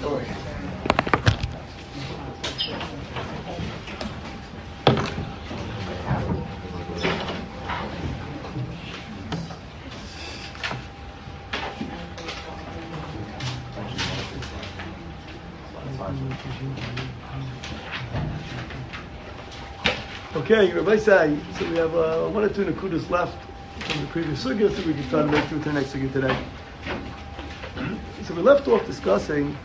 Okay, Rabbi Say, so we have one or two nakudas left from the previous sugya, so we can try to make through to the next sugya today. So we left off discussing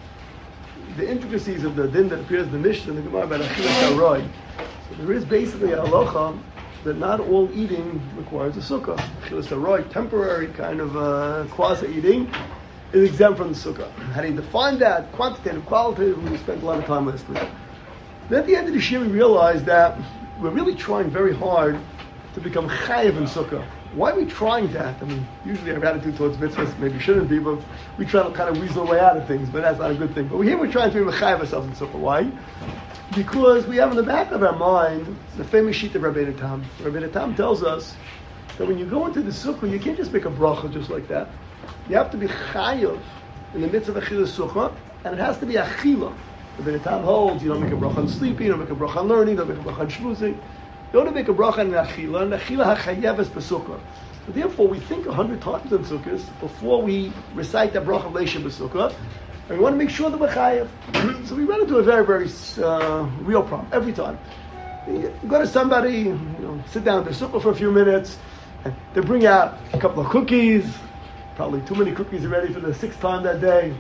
the intricacies of the din that appears in the Mishnah and the Gemara about Achilas Haroy. So there is basically a halacha that not all eating requires a sukkah. Achilas Haroy, temporary kind of quasi-eating, is exempt from the sukkah. How do you define that? Quantitative, qualitative, we spent a lot of time last week. Then at the end of the year we realized that we're really trying very hard to become chayiv in sukkah. Why are we trying that? I mean, usually our attitude towards mitzvahs maybe shouldn't be, but we try to kind of weasel our way out of things, but that's not a good thing. But here we're trying to be chayiv ourselves in sukkah. Why? Because we have in the back of our mind the famous sheet of Rabbeinu Tam. Rabbeinu Tam tells us that when you go into the sukkah, you can't just make a bracha just like that. You have to be chayiv in the midst of achilas sukkah, and it has to be achila. The Tam holds, you don't make a bracha on sleeping, you don't make a bracha on learning, you don't make a bracha on shmuzing. You don't make a bracha on achila, and achila hachayeves b'sukkah. So therefore, we think 100 times on sukkahs before we recite that bracha leisha b'sukkah, and we want to make sure that we're chayev. So we run into a very, very real problem every time. You go to somebody, sit down at the sukkah for a few minutes, and they bring out a couple of cookies. Probably too many cookies already for the 6th time that day.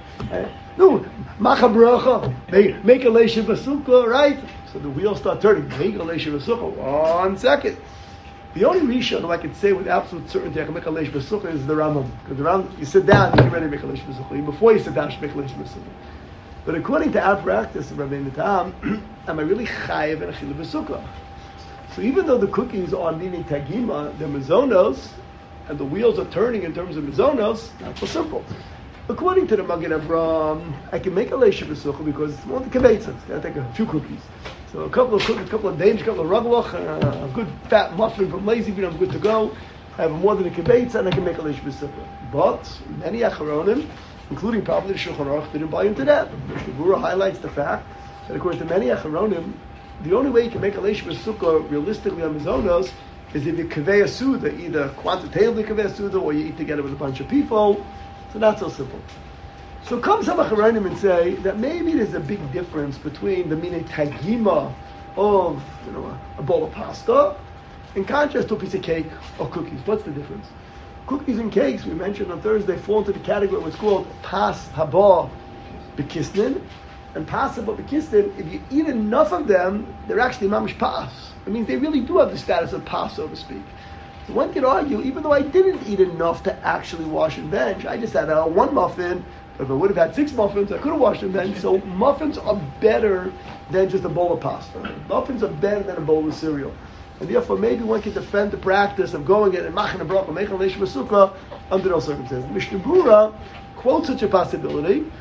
No, macha bracha, make a leisha b'sukkah, right? So the wheels start turning. Make a leisha b'sukkah. 1 second. The only rishon I can say with absolute certainty I can make a leisha b'sukkah is the Rambam. Because the Rambam, you sit down, you get ready to make a leisha b'sukkah. Even before you sit down, you should make a leisha b'sukkah. But according to our practice of Rabbeinu Tam, am I really chayiv in achila b'sukkah? So even though the cookies are meaning tagima, they're mazonos, and the wheels are turning in terms of mizonos, not so simple. According to the Magen Avraham, I can make a leisha b'sukkah because it's more the kibbetzah. I take a few cookies. So a couple of cookies, a couple of dames, a couple of raglach, a good fat muffin from Lazy Bean, I'm good to go. I have more than a kibbetzah, and I can make a leisha b'sukkah. But many acharonim, including probably the Shulchan Aruch, didn't buy into that. The Bura highlights the fact that according to many acharonim, the only way you can make a leisha b'sukkah realistically on mizonos is if you kaveh a suda, either quantitatively kaveh a suda, or you eat together with a bunch of people. So not so simple. So come some acharonim and say that maybe there's a big difference between the minei tagima of a bowl of pasta in contrast to a piece of cake or cookies. What's the difference? Cookies and cakes, we mentioned on Thursday, fall into the category of what's called pas haba b'kisnin. And pas haba b'kisnin, if you eat enough of them, they're actually mamish pas. It means they really do have the status of pas, so to speak. So one could argue, even though I didn't eat enough to actually wash and bench, I just had one muffin. If I would have had 6 muffins, I could have washed and bench. So muffins are better than just a bowl of pasta. Muffins are better than a bowl of cereal. And therefore, maybe one can defend the practice of going in and machin a bracha, making a leisha b'sukkah under those circumstances. Mishnah Bura quotes such a possibility.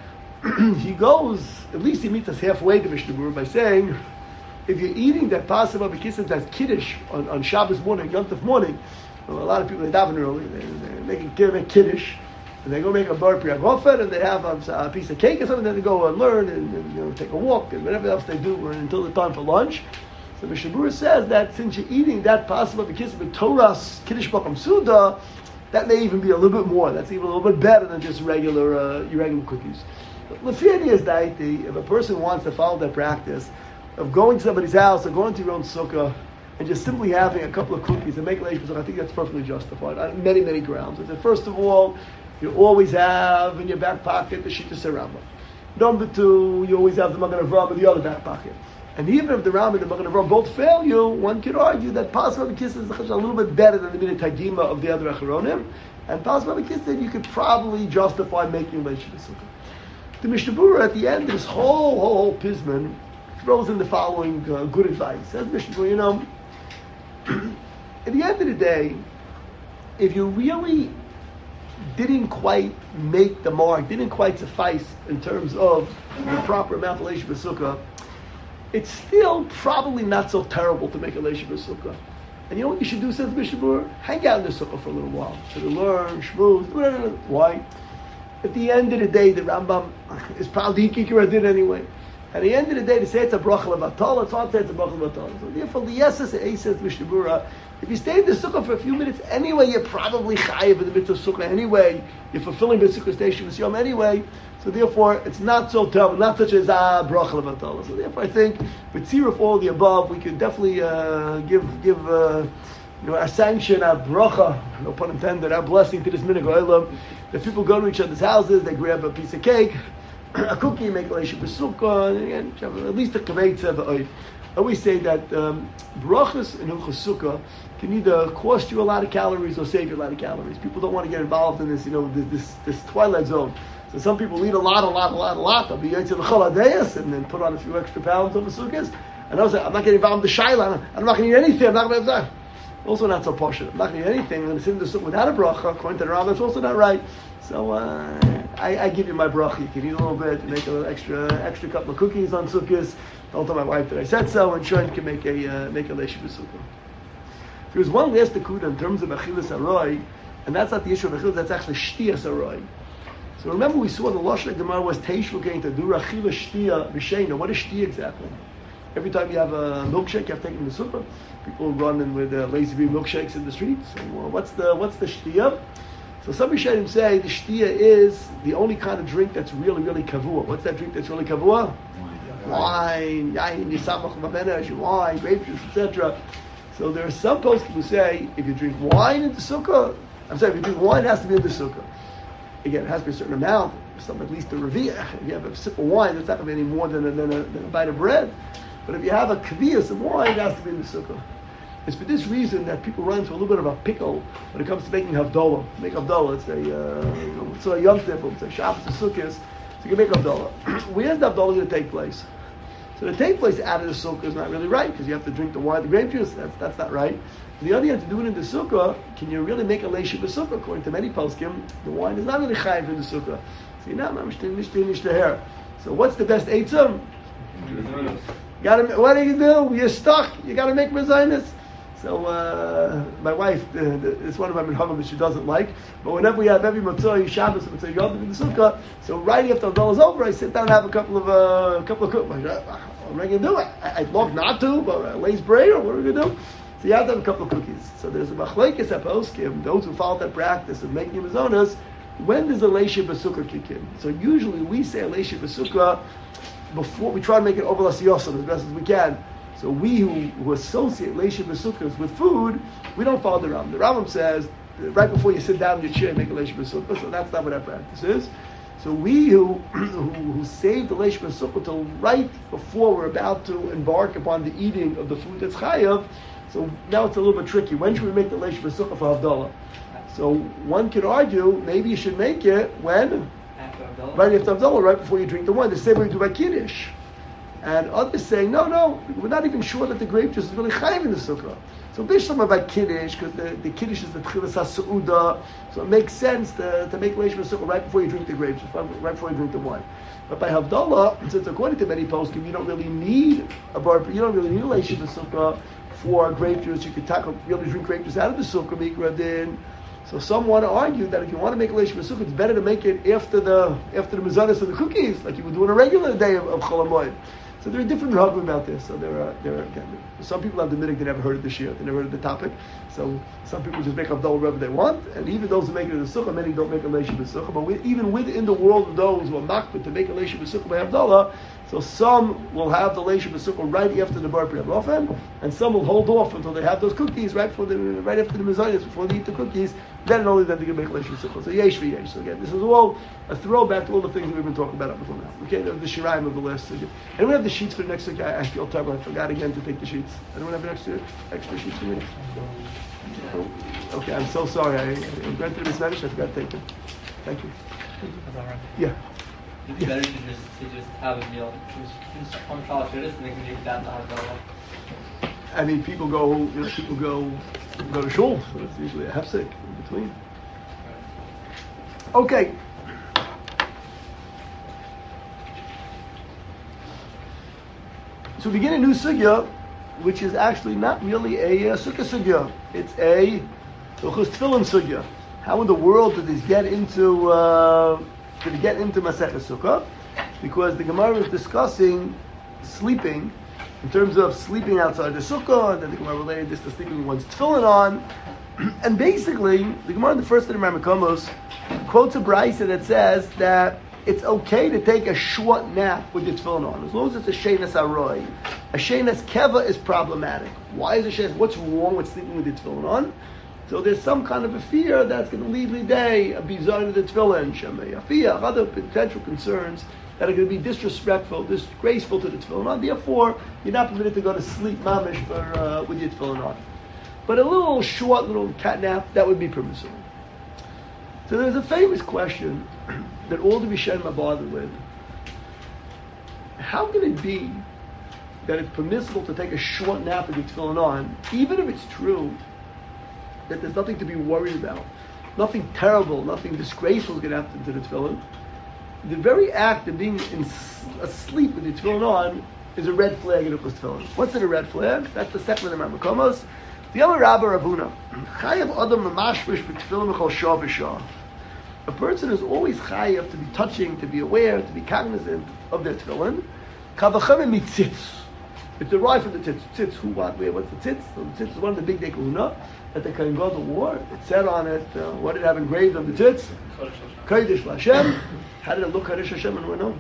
He goes, at least he meets us halfway to Mishnah Bura by saying, if you're eating that pasta b'kissin that's kiddush on Shabbos morning, Yom Tov morning, well, a lot of people, they daven early, they're making kiddush, and they go make a bar priyagofen, and they have a piece of cake or something, then they go and learn, and take a walk, and whatever else they do until the time for lunch. So Mishnah Bura says that since you're eating that pasta b'kissin with Torah's kiddush b'kam suda, that may even be a little bit more. That's even a little bit better than just regular cookies. Lefiyani is daiti, if a person wants to follow that practice of going to somebody's house or going to your own sukkah and just simply having a couple of cookies and making leish b'sukkah, I think that's perfectly justified on many, many grounds. That first of all, you always have in your back pocket the Shittas Rambam. Number 2, you always have the Magen Avraham in the other back pocket. And even if the Rambam and the Magen Avraham both fail you, one could argue that Pasma B'Kissin is a little bit better than the Minei Tagima of the other Acharonim. And Pasma B'Kissin, you could probably justify making leish b'sukkah. The Mishnah Bura at the end of this whole pisman throws in the following good advice. Says Mishnah Bura, at the end of the day, if you really didn't quite make the mark, didn't quite suffice in terms of the proper amount of leish b'sukkah, it's still probably not so terrible to make a leish b'sukkah. And you know what you should do, says Mishnah Bura? Hang out in the sukkah for a little while. So you learn, shmooze, whatever. Why? At the end of the day, the Rambam is probably Kikira did anyway. At the end of the day, to say it's a bracha levatol, it's hard to say it's a bracha levatol. So therefore, the Yeses says Mishnah, if you stay in the sukkah for a few minutes anyway, you're probably chayiv in the mitzvah sukkah anyway. You're fulfilling the sukkah station with yom anyway. So therefore, it's not so terrible, not such as bracha levatol. So therefore, I think with tziruf all the above, we could definitely give our sanction, our bracha, no pun intended, our blessing to this minhag olam. If people go to each other's houses, they grab a piece of cake, a cookie, make a leisha b'sukkah, and again, at least a kavetza v'oid. I always say that brachas in Hilchos Sukkah can either cost you a lot of calories or save you a lot of calories. People don't want to get involved in this, this twilight zone. So some people eat a lot. They'll be into the Chol HaDeis and then put on a few extra pounds over sukkahs. And I was like, I'm not getting involved in the shayla. I'm not going to eat anything. I'm not going to have that. Also not so posh. I'm not going to eat anything. I'm going to sit in the sukkah without a bracha. According to the Rambam, that's also not right. So I give you my bracha. You can eat a little bit, make a little extra couple of cookies on sukkahs. Don't tell my wife that I said so, and sure, you can make a leisha b'sukkah. There's one last akuda in terms of achilas aroi, and that's not the issue of achilas, that's actually shtiyas aroi. So remember we saw the Lashon Gemara was teishlu going to do achila shtiya b'sheina. What is shtiya exactly? Every time you have a milkshake, you have to take it in the sukkah. People run in with lazy bee milkshakes in the streets. So what's the shtiya? So some Rishonim say the shtiya is the only kind of drink that's really, really kavua. What's that drink that's really kavua? Wine, yain, yisamach v'menesh, wine, grape juice, etc. So there are some poskim who say if you drink wine in the sukkah, if you drink wine, it has to be in the sukkah. Again, it has to be a certain amount, some at least a reviyah. If you have a sip of wine, that's not going to be any more than a bite of bread. But if you have a kaviyas of wine, it has to be in the sukkah. It's for this reason that people run into a little bit of a pickle when it comes to making havdalah. Make havdalah, it's a yom tov, it's a Shabbos, a sukkahs. So you can make havdalah. Where's the havdalah going to take place? So to take place out of the sukkah is not really right because you have to drink the wine, the grape juice. That's not right. On the other hand, to do it in the sukkah, can you really make a leisha b'sukkah? According to many poskim, the wine is not really chayiv in the sukkah. So you're not mishtin. So what's the best eitzah? What do? You're stuck. You got to make mezainis. So my wife, it's one of my minhagim that she doesn't like. But whenever we have every Motzei, Shabbos, Motzei Yom in the sukkah, so right after the is over, I sit down and have a couple of cookies. What am I going to do? I'd love not to, but lays bray, or what are we going to do? So you have to have a couple of cookies. So there's a machlekes at poskim, those who follow that practice of making mazonas. When does a leisha b'sukkah kick in? So usually we say a leisha b'sukkah before we try to make it over l'siyosam as best as we can. So we who associate leisha b'sukkahs with food, we don't follow the Rambam. The Rambam says right before you sit down in your chair, make a leisha b'sukkah. So that's not what our practice is. So we who save the leisha b'sukkah till right before we're about to embark upon the eating of the food that's chayav. So now it's a little bit tricky. When should we make the leisha b'sukkah for havdalah? So one could argue maybe you should make it when? Right after havdalah, right before you drink the wine. The same way we do by kiddush. And others saying, no, we're not even sure that the grape juice is really chayiv in the sukkah. So bishlam about kiddush, because the kiddush is the tchilas ha-seuda, so it makes sense to make leish b'sukkah right before you drink the grape juice, right before you drink the wine. But by havdalah, since according to many poskim, you don't really need a leish b'sukkah for grape juice. You can really drink grape juice out of the sukkah, mikra din. So some want to argue that if you want to make a leish b'sukkah, it's better to make it after the mazanas of the cookies, like you would do on a regular day of Chol HaMoed. So there are different halakhot about this. So there are again, some people have the minhag, they never heard of the shir, they never heard of the topic. So some people just make havdalah wherever they want, and even those who make it in the sukkah, many don't make a leisha b'sukkah. But even within the world of those who are makbid to make a leisha b'sukkah by havdalah, so some will have the leisha b'sukkah right after the bar priya often, and some will hold off until they have those cookies right after the mezainis, before they eat the cookies. Then and only then they can make leisha b'sukkah. So yesh v'yesh. So again, this is all a throwback to all the things that we've been talking about up until now. Okay, the shiraim of the list. And we have the sheets for the next week. I feel terrible. I forgot again to take the sheets. Anyone have an extra sheets for me? Oh, okay, I'm so sorry. I granted this message. I forgot to take it. Thank you. That's all right. Yeah. It's better to just have a meal. Since on college, it is making you that to have I mean, people go to shul. So it's usually a hefsek in between. Okay. So we begin a new sugya, which is actually not really a sukkah sugya. It's a Hilchos Tefillin sugya. How in the world did this get into to get into Masech Sukkah, because the Gemara is discussing sleeping, in terms of sleeping outside the Sukkah, and then the Gemara related this to sleeping with one's tefillin on. And basically, the Gemara in the first of the Ramakomos quotes a brisa that says that it's okay to take a short nap with your tefillin on, as long as it's a shenas aroi. A shenas keva is problematic. Why is a shenas? What's wrong with sleeping with your tefillin on? So there's some kind of a fear that's going to lead liday a bizarre of the tefillin, shemei, other potential concerns that are going to be disrespectful, disgraceful to the tefillin on. Therefore, you're not permitted to go to sleep mamish for with your tefillin on. But a little short, little cat nap, that would be permissible. So there's a famous question that all the Rishonim are bothered with. How can it be that it's permissible to take a short nap with your tefillin on, even if it's true that there's nothing to be worried about, nothing terrible, nothing disgraceful is going to happen to the tefillin? The very act of being asleep with your tefillin on is a red flag in Hilchos Tefillin. What's in a red flag? That's the second of the Ramakomos. The other Rabbi Ravuna, Chayav Adam Mamashvish b'Tefillin B'Chol Shah V'Shah. A person is always chayav to be touching, to be aware, to be cognizant of their tefillin. Kavachem mitzitz. It's derived from the tzitz. Tzitz, who, what, where, what's the tzitz? So the tzitz is one of the big day kahuna that the Kohen Gadol wore. It said on it, what did it have engraved on the tzitz? Kodesh L'Hashem. How did it look Kodesh Hashem and we know?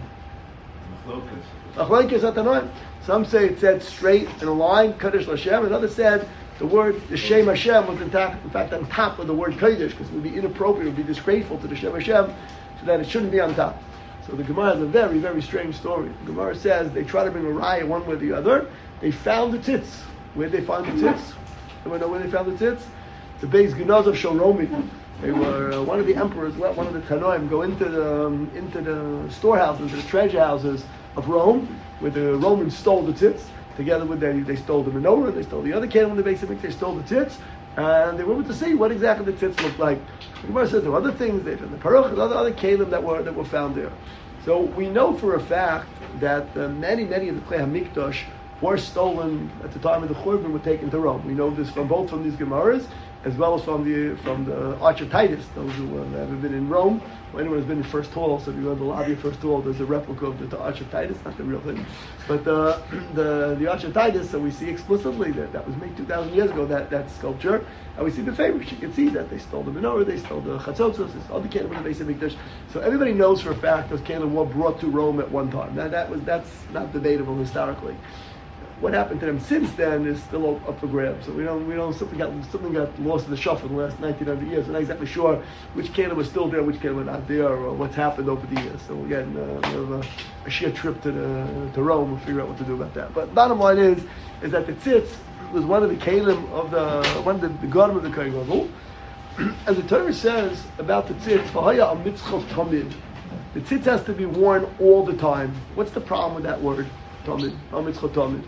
Machlokes atanoim. Some say it said straight in a line, Kodesh L'Hashem, and others said the Shem Hashem was in fact on top of the word Kodesh, because it would be inappropriate, it would be disgraceful to the Shem Hashem, so that it shouldn't be on top. So the Gemara has a very, very strange story. The Gemara says they try to bring a raya one way or the other. They found the tzitz. Where did they find the tzitz? Anyone know where they found the tzitz? The Beis Gunaz of Shalomi. They were one of the emperors, one of the Tanoim, go into the storehouses, the treasure houses of Rome, where the Romans stole the tzitz. Together with they stole the menorah, they stole the other candle in the base of it, they stole the tzitz, and they went to see what exactly the tzitz looked like. The Gemara says there were other things, they found the paruch, other kelim that were found there. So we know for a fact that many of the Klei HaMikdash were stolen at the time of the Churban, were taken to Rome. We know this from both from these Gemaras as well as from the Arch of Titus. Those who have been in Rome, or anyone who's been in First Hall, so if you go to the lobby of First Hall, there's a replica of the Arch of Titus, not the real thing. But the Arch of Titus, so we see explicitly that was made 2,000 years ago, that sculpture, and we see the favorites. You can see that they stole the menorah, they stole the chatzotzos, they stole the kelim in the base of Mikdash. So everybody knows for a fact those kelim were brought to Rome at one time. That's not debatable historically. What happened to them since then is still up for grabs. So we don't something got lost in the shuffle in the last 1900 years. We're not exactly sure which kelim was still there, which kelim were not there, or what's happened over the years. So again, we have a sheer trip to Rome. We'll figure out what to do about that. But bottom line is that the tzitz was one of the kelim of the garden of the Kohen Gadol. As the Torah says about the tzitz, v'haya amitzchot tamid. The tzitz has to be worn all the time. What's the problem with that word? Tamid, amitzchot tamid.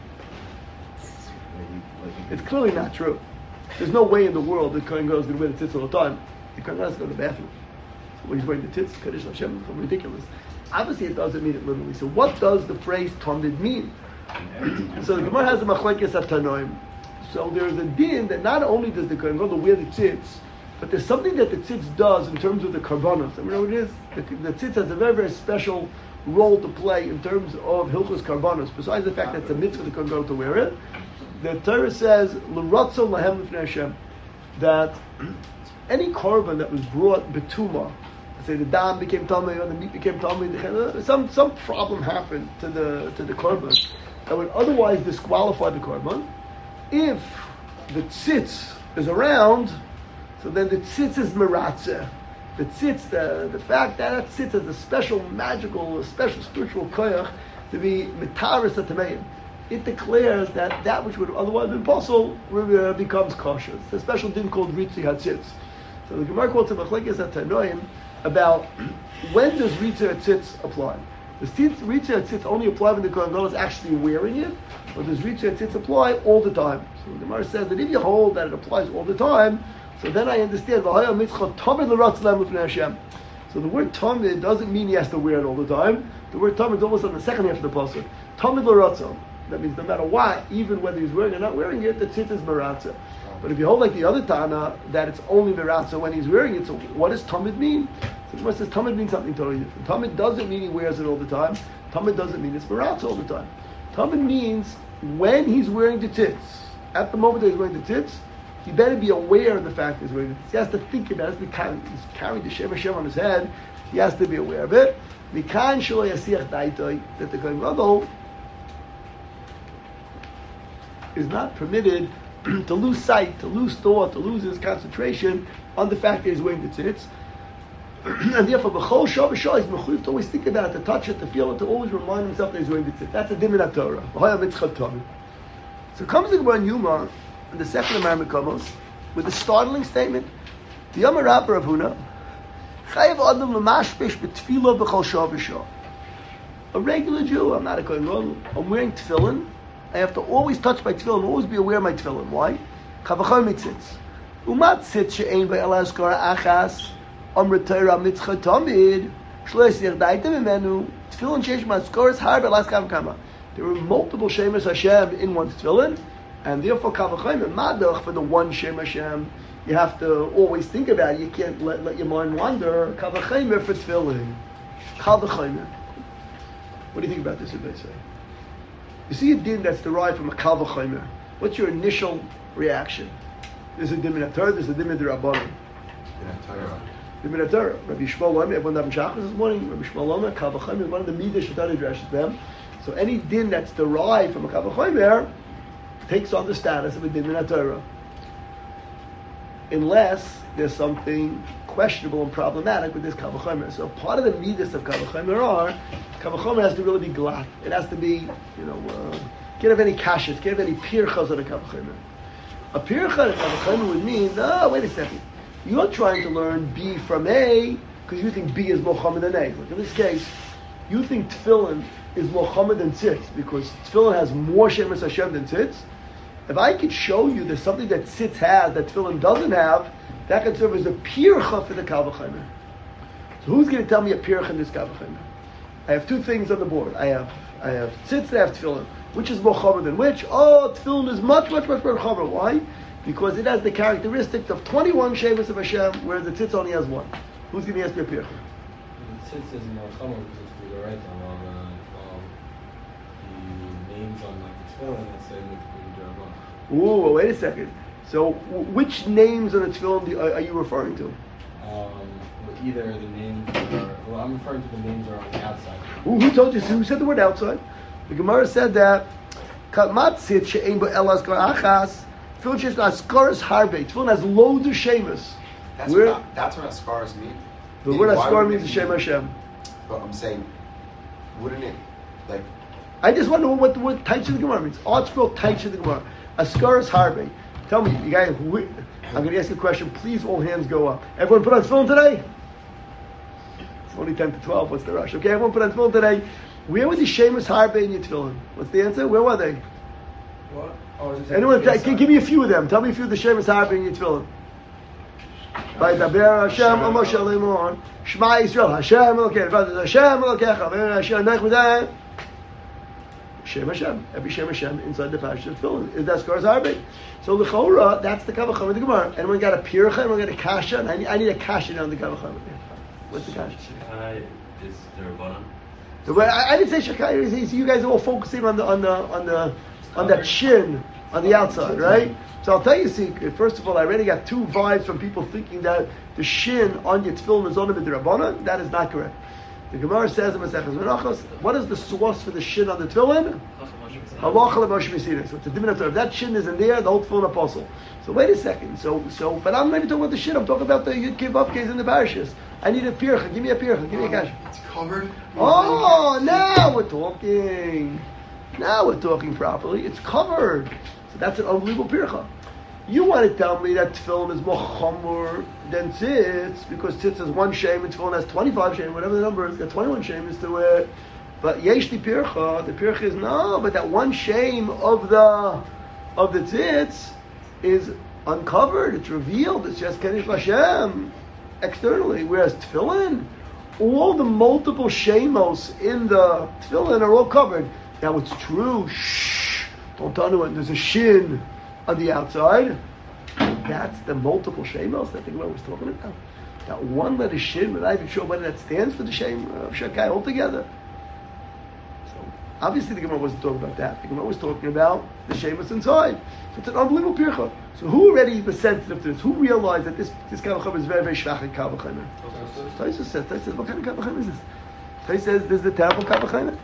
It's clearly not true. There's no way in the world that Kohen Gadol is going to wear the tzitz all the time. The Kohen Gadol has to go to the bathroom. So when he's wearing the tzitz, Kodesh Hashem, it's ridiculous. Obviously, it doesn't mean it literally. So what does the phrase tamid mean? So the Gemara has the machlekes at Tanoim. So there's a din that not only does the Kohen Gadol wear the tzitz, but there's something that the tzitz does in terms of the karbanos. I mean, what it is? The tzitz has a very, very special role to play in terms of Hilchos karbanos. Besides the fact that it's a mitzvah for the Kohen Gadol to wear it, the Torah says l'ratzon lahem l'fnei Hashem, that any korban that was brought betuma, say the dam became tamei or the meat became tamei, some problem happened to the korban that would otherwise disqualify the korban. If the tzitz is around, so then the tzitz is meratzeh. The tzitz, the fact that tzitz has a special magical, a special spiritual koyach to be mitaris atameim. It declares that which would otherwise have been possible becomes kosher. It's a special din called Ritzi HaTzitz. So the Gemara quotes a machlekes at Tanoim about when does Ritzi HaTzitz apply. Does Ritzi HaTzitz only apply when the Kohen Gadol is actually wearing it, or does Ritzi HaTzitz apply all the time? So the Gemara says that if you hold that it applies all the time, so then I understand. So the word tamid doesn't mean he has to wear it all the time. The word tamid is almost on the second half of the pasuk. Tamid l'ratzon. That means no matter what, even whether he's wearing it or not wearing it, the tzitz is meratzah. But if you hold like the other Tana, that it's only Miratza when he's wearing it, so what does Tamid mean? So Gemara says Tamid means something totally different. Tamid doesn't mean he wears it all the time. Tamid doesn't mean it's Miratza all the time. Tamid means when he's wearing the tzitz, at the moment that he's wearing the tzitz, he better be aware of the fact that he's wearing the tzitz. He has to think about it. He's carrying the Shem Hashem on his head. He has to be aware of it. Mikan shelo yasiach daitoi, that the Kohen Gadol is not permitted to lose sight, to lose thought, to lose his concentration on the fact that he's wearing the tzitz. And therefore, b'chol shah v'shah, he's mechuyev to always think about it, to touch it, to feel it, to always remind himself that he's wearing the tzitz. That's a din in Torah. So comes the Gemara in Yuma, in the second Amar Mekamos, with a startling statement. The Yom Rapper of Huna, chayav adam l'mashpesh b'tfilah b'chol shah v'shah. A regular Jew, I'm not a Kohen Gadol, I'm wearing tefillin, I have to always touch my tefillin, always be aware of my tefillin. Why? Kavachar mitzitz. Umat tzitz she'ein ba'el ha'skara achas, amr Torah mitzcha tamid, shlo yasir daita mimenu, tefillin sheish ma'skara is hard ba'el ha'skara kama. There are multiple Shemas Hashem in one's tefillin, and therefore Kavachar and Madach, for the one Shem Hashem, you have to always think about it. You can't let your mind wander. Kavachar for tefillin. Kavachar. What do you think about this, if they say? You see a din that's derived from a kal v'chomer. What's your initial reaction? There's a din min Torah, there's a din min Rabbanan. Din min Torah. Rabbi Shmuel Omer, everyone having shachas this morning. Rabbi Shmuel Omer, kal v'chomer is one of the midas Shetani addresses them. So any din that's derived from a kal v'chomer takes on the status of a din min Torah, unless there's something questionable and problematic with this kal v'chomer. So part of the midas of kal v'chomer are kal v'chomer has to really be glad. It has to be, can't have any kashas, can't have any pirchas on a kal v'chomer. A pircha on a kal v'chomer would mean, wait a second, you're trying to learn B from A because you think B is Mohammed than A. Like in this case, you think tefillin is Mohammed than tzitz because tefillin has more Shemas Hashem than tzitz. If I could show you there's something that tzitz has that tefillin doesn't have, that could serve as a pircha for the kal v'chomer. So who's going to tell me a pircha in this kal v'chomer? I have two things on the board. I have tzitz and I have tefillin. Which is more chomer than which? Oh, tefillin is much more chomer. Why? Because it has the characteristics of 21 Shemas of Hashem, whereas the tzitz only has one. Who's going to ask me a pircha? The tzitz is more chomer because it's the right on the names on like the tefillin that say with Ooh, well, wait a second. So, which names on the tefillin are you referring to? Either the names I'm referring to the names are on the outside. Who told you? Who said the word outside? The Gemara said that Katmatzit she'ein bo el askar achas. Tefillin she's askaras harbe. Tefillin has loads of shemas. That's what askaras mean. The word askar means the Shem Hashem. But I'm saying, wouldn't it like? I just want to know what the word taich of the Gemara means. Artful taich of the Gemara. Askaras harbe. Tell me, you guys. I'm going to ask you a question. Please, all hands go up. Everyone put on tefillin today. It's only 10 to 12. What's the rush? Okay, everyone put on tefillin today. Where were the Shemus Harbe in your tefillin? What's the answer? Where were they? What? Oh, Anyone? Give me a few of them. Tell me a few of the Shemus Harbe in your tefillin. By Daber Hashem, Omo Shalimon, Shema Yisrael, Hashem Elokeh, Hashem Elokeh, Hashem Nechudai. Shem Hashem. Every Shem Hashem inside the parsha of tefillin is that Askaras Harbe. So the Chora, that's the Kavacham of the Gemara. Anyone got a pircha? Anyone got a kasha? I need a kasha on the Kavacham. What's the kasha? Shakai is the Rabbanan. I didn't say Shakai. You guys are all focusing on that shin on the outside, right? So I'll tell you a secret. First of all, I already got two vibes from people thinking that the shin on your tefillin is only b'derabbanan. That is not correct. The Gemara says in Maseches Menachos, what is the source for the shin on the tefillin? Halacha Moshe Messina. So it's a diminut. If that shin isn't there, the whole tefillin apostle. So wait a second. So, but I'm not even talking about the shin. I'm talking about the Yud Kei Vav Kei in the parashas. I need a pircha. Give me a pircha. Give me a cash. It's covered. Oh, now we're talking. Now we're talking properly. It's covered. So that's an unbelievable pircha. You want to tell me that tefillin is more chomer than tzitz because tzitz has one shem and tefillin has 25 shem, whatever the number is, got 21 shems to it. But yesh the pircha is no, but that one shem of the tzitz is uncovered, it's revealed, it's just Kenish Hashem externally, whereas tefillin, all the multiple shemos in the tefillin are all covered. Now it's true, don't tell anyone, there's a shin on the outside. that's the multiple shemos that the Gemara was talking about. That one letter shin, we're not even sure whether that stands for the shem of Shakai altogether. So obviously the Gemara wasn't talking about that. The Gemara was talking about the shemus inside. So it's an unbelievable pircha. So who already was sensitive to this? Who realized that this kavachamer is very, very shvach in kavachamer? Taisa says, what kind of kavachamer is this? Taisa says, this is the terrible kavachamer.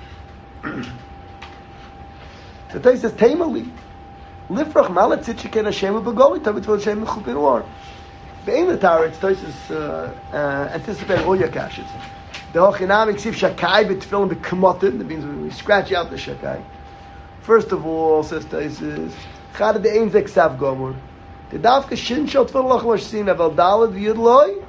So Taisa says, Taimali. Lifrach malat tzitchiken Hashem b'goli tavit v'ol Hashem m'chupin or. Be'en l'tar, it's Taisa's anticipating all your kashas. The hochinam iksiv shakai b'tefillin b'kamotin. That means we scratch out the shakai. First of all, says Taisa's, chad de'ein zek sav gomor. The davka shin shel tefillin lach l'shsin aval dalad v'yud loy.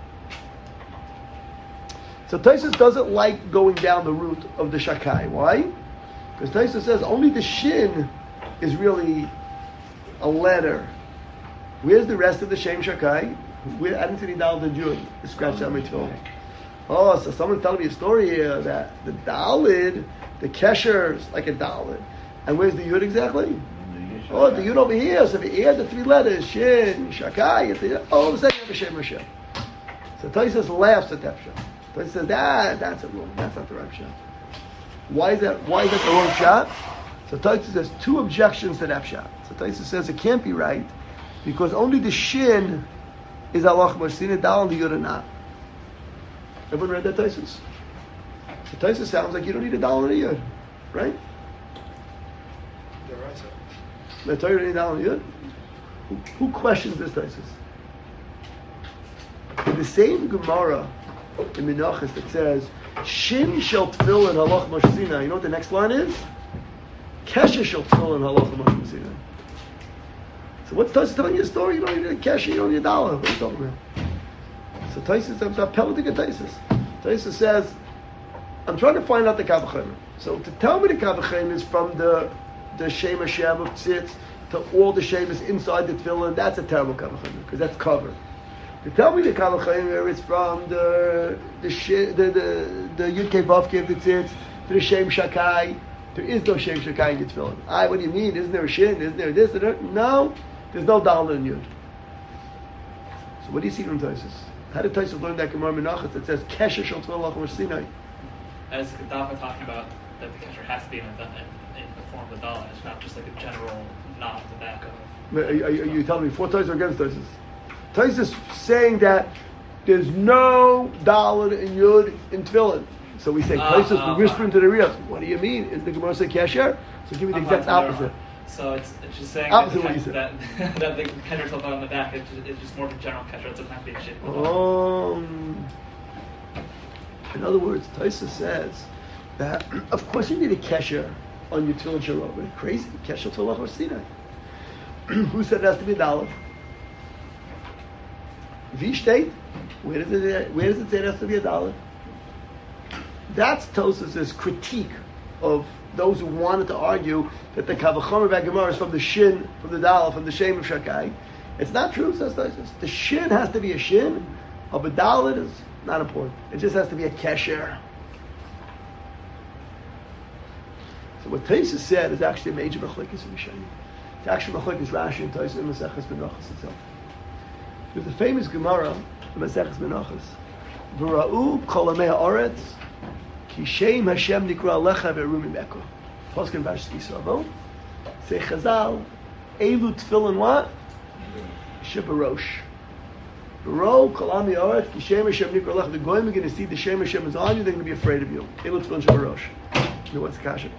So Taisa's doesn't like going down the route of the shakai. Why? Because Taisa says only the shin is really a letter. Where's the rest of the Shem Shakai? I didn't see any Daled and Yud. Scratch out my tefillin. Oh, so someone's telling me a story here that the Daled, the Kesher is like a Daled. And where's the Yud exactly? Oh, the Yud over here. So if you add the three letters, Shin, Shakai, all of a sudden you have a Shem Hashem. So Taisa laughs at that shot. Taisa says, that's a wrong. That's not the right shot. Why is that the wrong shot? So Taisa says two objections to that shot. So Taisa says it can't be right because only the shin is Allah Marsin, Dal and the Yud are not. Everyone read that Taisa? So Taisa sounds like you don't need a Dal and a Yud, right? They're right, sir. The Torah don't need a Dal and a Yud? Who questions this Taisa? In the same Gemara in Menachos that says Shin shel tefillin halach Moshe Sinai. You know what the next line is? Kesha shel tefillin halach Moshe Sinai. So what's Taisa telling you a story? You don't need a kesha, you don't need a dollar. What are you talking about? So Taisa says, I'm pelleting at Taisa. Taisa says, I'm trying to find out the kavachamer. So to tell me the kavachamer is from the Shem Hashem of Tzitz to all the Shemas inside the tefillin, that's a terrible kavachamer because that's covered. To tell me the kavachamer is from the Yud-Kei Vav-Kei of the Tzitz to the Shem Shakai. There is no Shem Shakai in the tefillin. What do you mean? Isn't there a Shin? Isn't there this? No, there's no Dal in Yud. So what do you see from Taisus? How did Taisus learn that Gemara Menachos that says Kesher Shel Tefillin Lach Sinai? As Gaddafi talking about that the kesher has to be in the form of the dollar. It's not just like a general nod to back of. Are you telling me for Taisus or against Taisus? Taisus saying that there's no Daled in Yud in Tefillin. So we say Taisus, we're whispering to the Riyas. What do you mean? Is the Gemara say Kesher? So give me the exact opposite. So it's just saying opposite that the kesher is on the back. It's just more of a general kesher. It doesn't have to be a shit. In other words, Taisus says that of course you need a kesher on your tefillin shalom. But crazy kesher tefillin or Sinai. Who said it has to be Daled? V-state. Where does it say it has to be a Daled? That's Tosafos' critique of those who wanted to argue that the Kavachomer Gemara is from the Shin, from the Daled, from the Shem of Shakai. It's not true, says Tosafos. The Shin has to be a Shin, of a Daled is not important. It just has to be a Kesher. So what Tosafos said is actually a major machlokes in the Shem. It's actually machlokes Rashi and Tosafos in Maseches Menachos itself. There's a famous Gemara in Maseches Menachos. V'ra'u kol amei ha'aretz ki shem Hashem nikra alecha ve'rumim eko. Posken Vashti Savo. Say Chazal, Elu tefillin what? Shebarosh. V'ra'u kol amei ha'aretz ki shem Hashem nikra alecha. The goyim are going to see the Shem Hashem is on you, they're going to be afraid of you. Elu tefillin shebarosh. You know what's the kasha?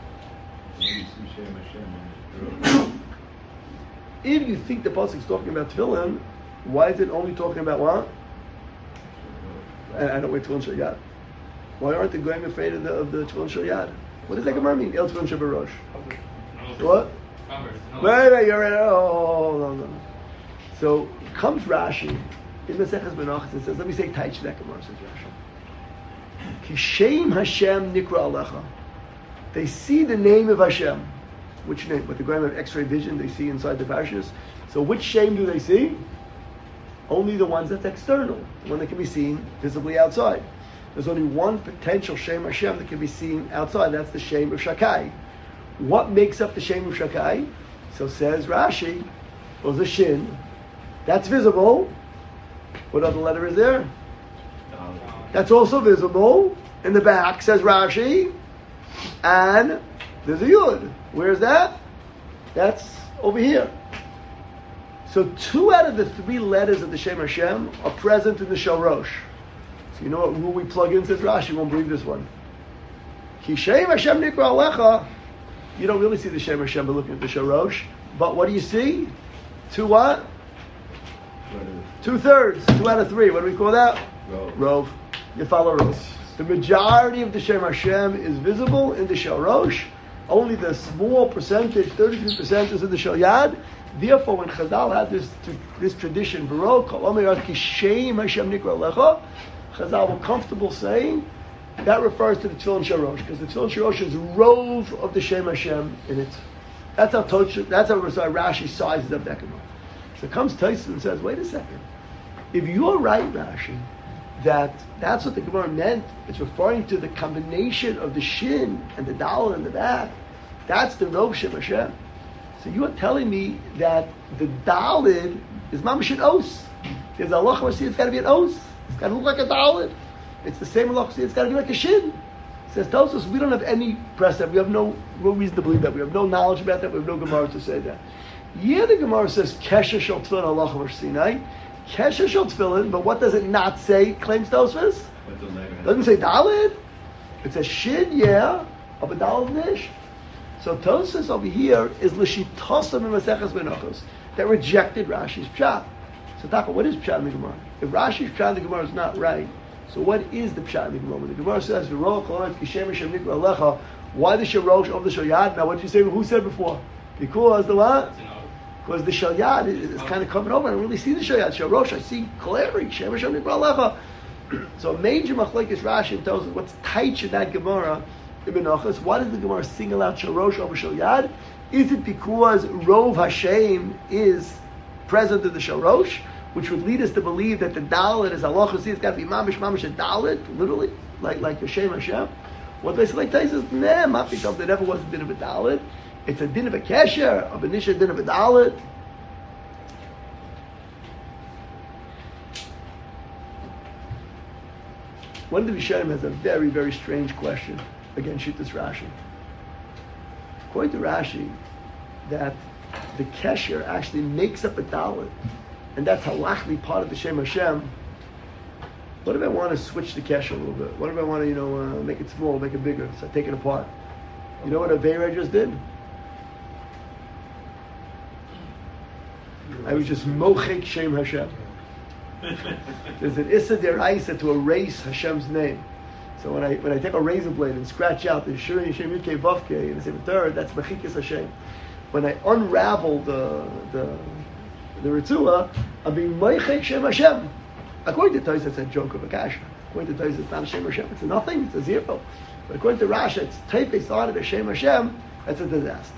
If you think the pasuk is talking about tefillin, why is it only talking about what? I don't wear tefillin shel yad. Why aren't the goyim afraid of the tefillin shel yad? What does that Gemara mean? El tefillin shebarosh. What? Wait, you're right. Oh, no. So comes Rashi in Maseches Menachos and says, let me say Taich that Gemara, says Rashi. Kishem Hashem nikra alecha. They see the name of Hashem. Which name? But the goyim have X-ray vision. They see inside the parshas. So which Shem do they see? Only the ones that's external, the one that can be seen visibly outside. There's only one potential Shem Hashem that can be seen outside. That's the Shem of Shakai. What makes up the Shem of Shakai? So says Rashi, was a shin. That's visible. What other letter is there? That's also visible. In the back, says Rashi. And there's a yud. Where's that? That's over here. So 2 out of the 3 letters of the Shem Hashem are present in the Shorosh. So you know what rule we plug in, says Rashi, you won't believe this one. Ki Shem Hashem Nikra Alecha. You don't really see the Shem Hashem by looking at the Shorosh. But what do you see? 2 what? 2/3. 2 out of 3. What do we call that? Rov. You follow Rov. The majority of the Shem Hashem is visible in the Shorosh. Only the small percentage, 33%, is in the Shel Yad. Therefore, when Chazal had this tradition, Chazal were comfortable saying that refers to the Tefillin Shorosh, because the Tefillin Shorosh is rove of the Shem Hashem in it. That's how Rashi sizes up that Gemara. So comes Tyson and says, wait a second. If you're right, Rashi, that's what the Gemara meant, it's referring to the combination of the shin and the dal in the back. That's the rov Shem Hashem. So you are telling me that the dalid is mamash an os. There's a halacha where it's got to be an os. It's got to look like a dalid. It's the same halacha. It's got to be like a shin. Says tells us we don't have any precedent. We have no reason to believe that. We have no knowledge about that. We have no Gemara to say that. Yeah, the Gemara says kesher shel tefillin halacha v'sinai. Kesher shel tefillin, but what does it not say? Claims Tosfos. Doesn't say dalid. It says shin, yeah, of a dalid nish. So Tosfos over here is l'shitosam in Maseches Menachos that rejected Rashi's pshat. So Taka, what is pshat in the Gemara? If Rashi's pshat in the Gemara is not right, so what is the pshat in the Gemara? When the Gemara says why the Shorosh of the Shel Yad? Now what did you say? Who said before? Because the what? Because the Shel Yad is kind of coming over. I don't really see the Shel Yad. Shorosh, I see clearly. Shem Hashem Nikra Alecha. So a major machlokes Rashi tells us what's tight in that Gemara. Why does the Gemara single out Shorosh over Shel Yad? Is it because Rov Hashem is present in the Shorosh, which would lead us to believe that the Dalit is Allah Chasi, it's got to be Mamish a Dalit, literally, like Hashem Hashem? What they say, like Taisus, nah, Mapishov, there never was a din of a Dalit. It's a din of a Kesher, of a Nisha din of a Dalit. One of the Rishonim has a very, very strange question. Again, Shittas Rashi. According to Rashi, that the Kesher actually makes up a Dalit, and that's halachically part of the Shem Hashem. What if I want to switch the Kesher a little bit? What if I want to, make it small, make it bigger, so take it apart? You know what Aveira just did? I was just mochek Shem Hashem. There's an Issa Deraisa to erase Hashem's name. So when I take a razor blade and scratch out the Shuri Shem Yudkei Vavkei and I say the third, that's Mechikas Hashem. When I unravel the Ritzua, I'm being Mochek Shem Hashem. According to Tosfos, it's a joke of a kasha. According to Tosfos, it's not a Shem Hashem. It's a nothing. It's a zero. But according to Rashi, it's Teipei started a Shem Hashem. That's a disaster.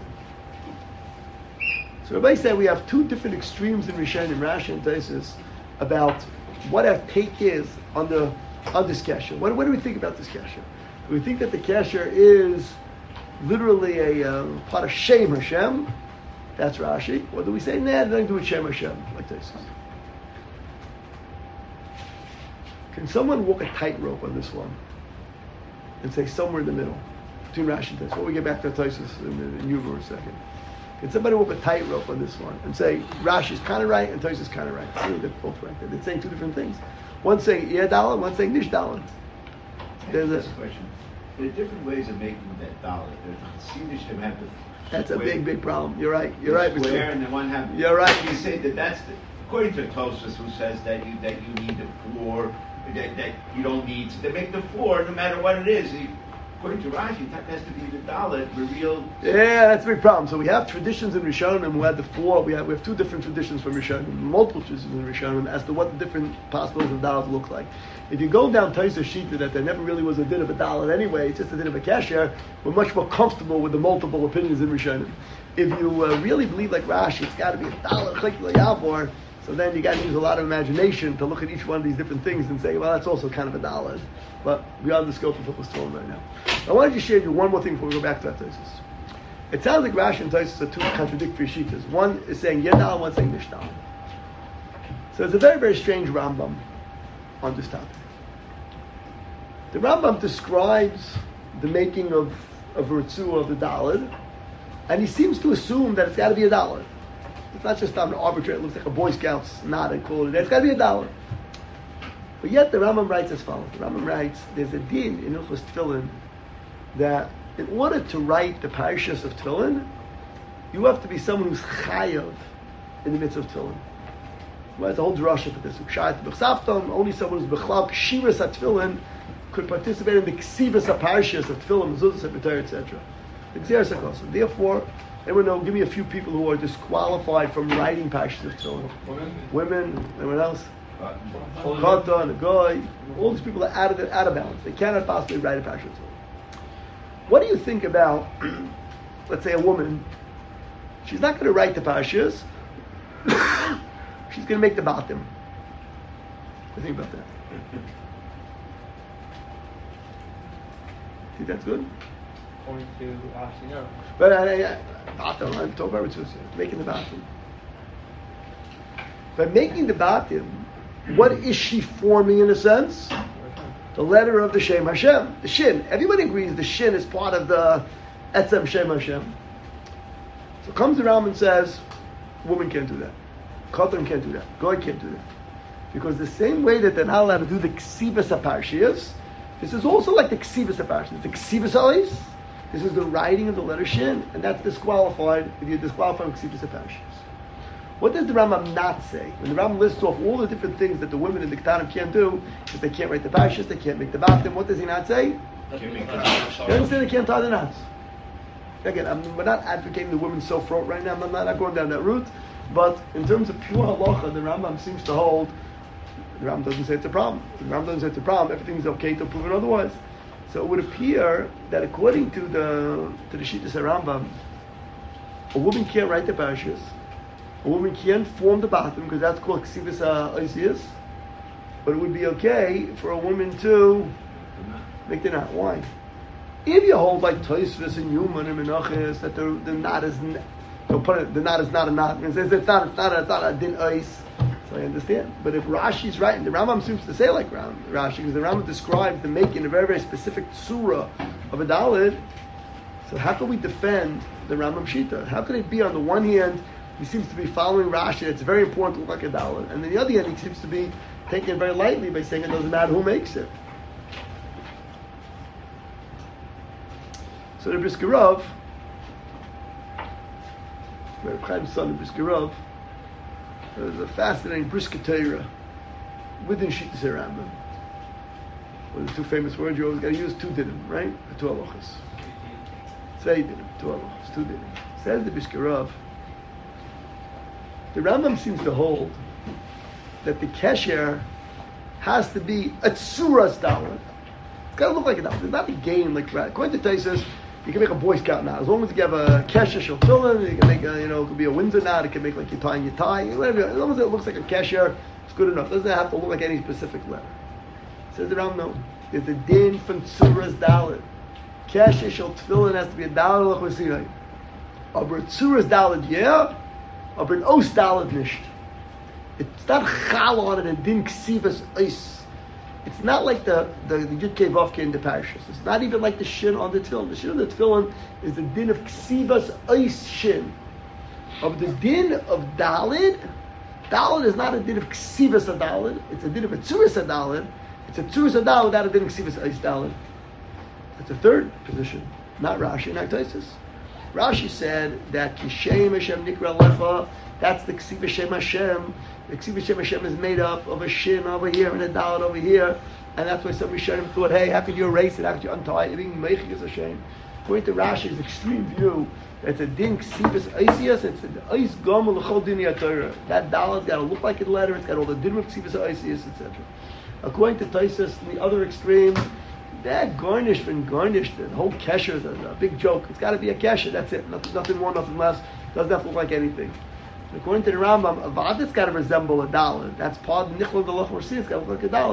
So everybody said we have 2 different extremes in Rishonim, Rashi and Tosfos, about what our take is on this kasha. What do we think about this kasha? Do we think that the kasha is literally a part of Shem Hashem? That's Rashi. Or do we say, nah, nothing to do with Shem Hashem, like Tosfos? Can someone walk a tightrope on this one and say somewhere in the middle between Rashi and Tosfos? Well, we get back to Tosfos in Yuva in a second. Can somebody walk a tightrope on this one and say Rashi's kind of right and Tosfos is kind of right? They're both right. They're saying 2 different things. One's saying yeah dalet, one's saying nish dalet. There's a question. There are different ways of making that dalet. There's Hashem have the. That's a big problem. You're right. You're right, Mr. Square and the one have. You're right. You say that's according to Tosfos, who says that you need the floor, that you don't need. So they make the floor no matter what it is. According to Rashi, that has to be the dalet, the real. Yeah, that's a big problem. So we have traditions in Rishonim. We had the 4. We have 2 different traditions from Rishonim, multiple traditions in Rishonim, as to what the different possibilities of dalet look like. If you go down Tosfos Shita that there never really was a din of a dalet anyway, it's just a din of a kasher, we're much more comfortable with the multiple opinions in Rishonim. If you really believe like Rashi, it's got to be a dalet chikla yavor. So then you got to use a lot of imagination to look at each one of these different things and say, well, that's also kind of a dalet. But beyond the scope of what was told right now. I wanted to share with you one more thing before we go back to that Tosfos. It sounds like Rashi and Tosfos are two contradictory shittas. One is saying Yedal, one is saying Nishtal. So it's a very, very strange Rambam on this topic. The Rambam describes the making of a Ritzua of the Daled, and he seems to assume that it's got to be a Daled. It's not just an arbitrary, it looks like a Boy Scouts knot and call it. It's got to be a Daled. But yet the Rambam writes as follows. The Rambam writes, there's a din in Hilchos Tefillin that in order to write the parashas of Tefillin, you have to be someone who's chayav in the midst of Tefillin. Well, it's a whole drasha for this. Only someone who's bechlal kshiras at Tefillin could participate in the ksivas parashas of Tefillin, mezuzah, secretary, etc. Therefore, anyone know? Give me a few people who are disqualified from writing parashas of Tefillin. Women, anyone else? Katan, a guy. All these people are out of balance. They cannot possibly write a parashas of Tefillin. What do you think about, let's say, a woman? She's not going to write the parashas. She's going to make the batim. What do you think about that? Think that's good? According to Rashi, no. But batim, I'm talking about Ritzus here. Making the batim. By making the batim, what is she forming in a sense? The letter of the Shem Hashem. The Shin. Everybody agrees the Shin is part of the Etzem Shem Hashem. So comes around and says, woman can't do that. Katan can't do that. Goy can't do that. Because the same way that they're not allowed to do the Ksivas HaParshias, this is also like the Ksivas HaParshias. The Ksivas HaOis, this is the writing of the letter Shin, and that's disqualified if you're disqualified from Ksivas HaParshias. What does the Rambam not say? When the Rambam lists off all the different things that the women in the Ketanim can't do, is they can't write the Parshas, they can't make the Batim, what does he not say? He doesn't say they can't tie the knots. Again, we're not advocating the women so front right now, I'm not going down that route, but in terms of pure halacha, the Rambam seems to hold, the Rambam doesn't say it's a problem. The Rambam doesn't say it's a problem, everything's okay to prove it otherwise. So it would appear that according to the Shittas Rambam, a woman can't write the Parshas, a woman can't form the bathroom because that's called ksivas oisius, but it would be okay for a woman to make the knot. Why? If you hold like Tosfos and Yuman and Menachos that the knot is, the knot is not a knot, and says it's not a din ois. So I understand. But if Rashi's right, and the Rambam seems to say like Rashi, because the Rambam describes the making a very, very specific surah of a dalid. So how can we defend the Rambam Shita? How can it be on the one hand, he seems to be following Rashi, it's very important to look like a dalid, and on the other hand, he seems to be taking it very lightly by saying it doesn't matter who makes it. So the Brisker Rav, Reb Chaim's son, the Brisker Rav, there's a fascinating Brisker Torah within Shittas Rambam. One of the two famous words you always got to use, two dinim, right? The two halachas. Say dinim, two halachas, two dinim. Says the Brisker Rav, the Rambam seems to hold that the kesher has to be a tzuras daled. It's got to look like a daled. It's not a game like that. According to Tosfos, you can make a Boy Scout knot. As long as you have a kesher shel tefillin, you can make a, it could be a Windsor knot, it can make like you're tying your tie, whatever. As long as it looks like a kesher, it's good enough. It doesn't have to look like any specific letter. Says the Rambam, no. There's a din from tzuras daled. Kesher shel tefillin has to be a daled l'chosiyah. Aber tzuras daled, yeah. Aber an os daled nicht. It's not chal on it and din ksivas ois. It's not like the Yud Kei Vav Kei in the parashas. It's not even like the shin on the tefillin. The shin on the tefillin is the din of ksivas ois shin. Of the din of dalid, dalid is not a din of ksivas adalid. It's a din of a tzuras adalid. It's a tzuras adalid without a din of ksivas ois dalid. That's the third position. Not Rashi, not Tosfos. Rashi said that Kishem Hashem Nikra Lecha, that's the Ksiv Hashem Hashem. The Ksiv Hashem Hashem is made up of a shin over here and a daled over here, and that's why some Rishonim thought, hey, how could you erase it? How could you untie it? Being Meichik is a shame. According to Rashi's extreme view, it's a din Ksivas Oisius, it's an Ois Gomel L'chol Din Torah. That daled's got to look like a letter, it's got all the din of Ksivas Oisius, etc. According to Tosfos, in the other extreme, that garnish and garnished, the whole kesher is a big joke. It's got to be a kesher, that's it. Nothing more, nothing less. Doesn't have to look like anything. And according to the Rambam, a vadet's got to resemble a daled. That's part of the nichol of the lach mersi. It's got to look like a daled.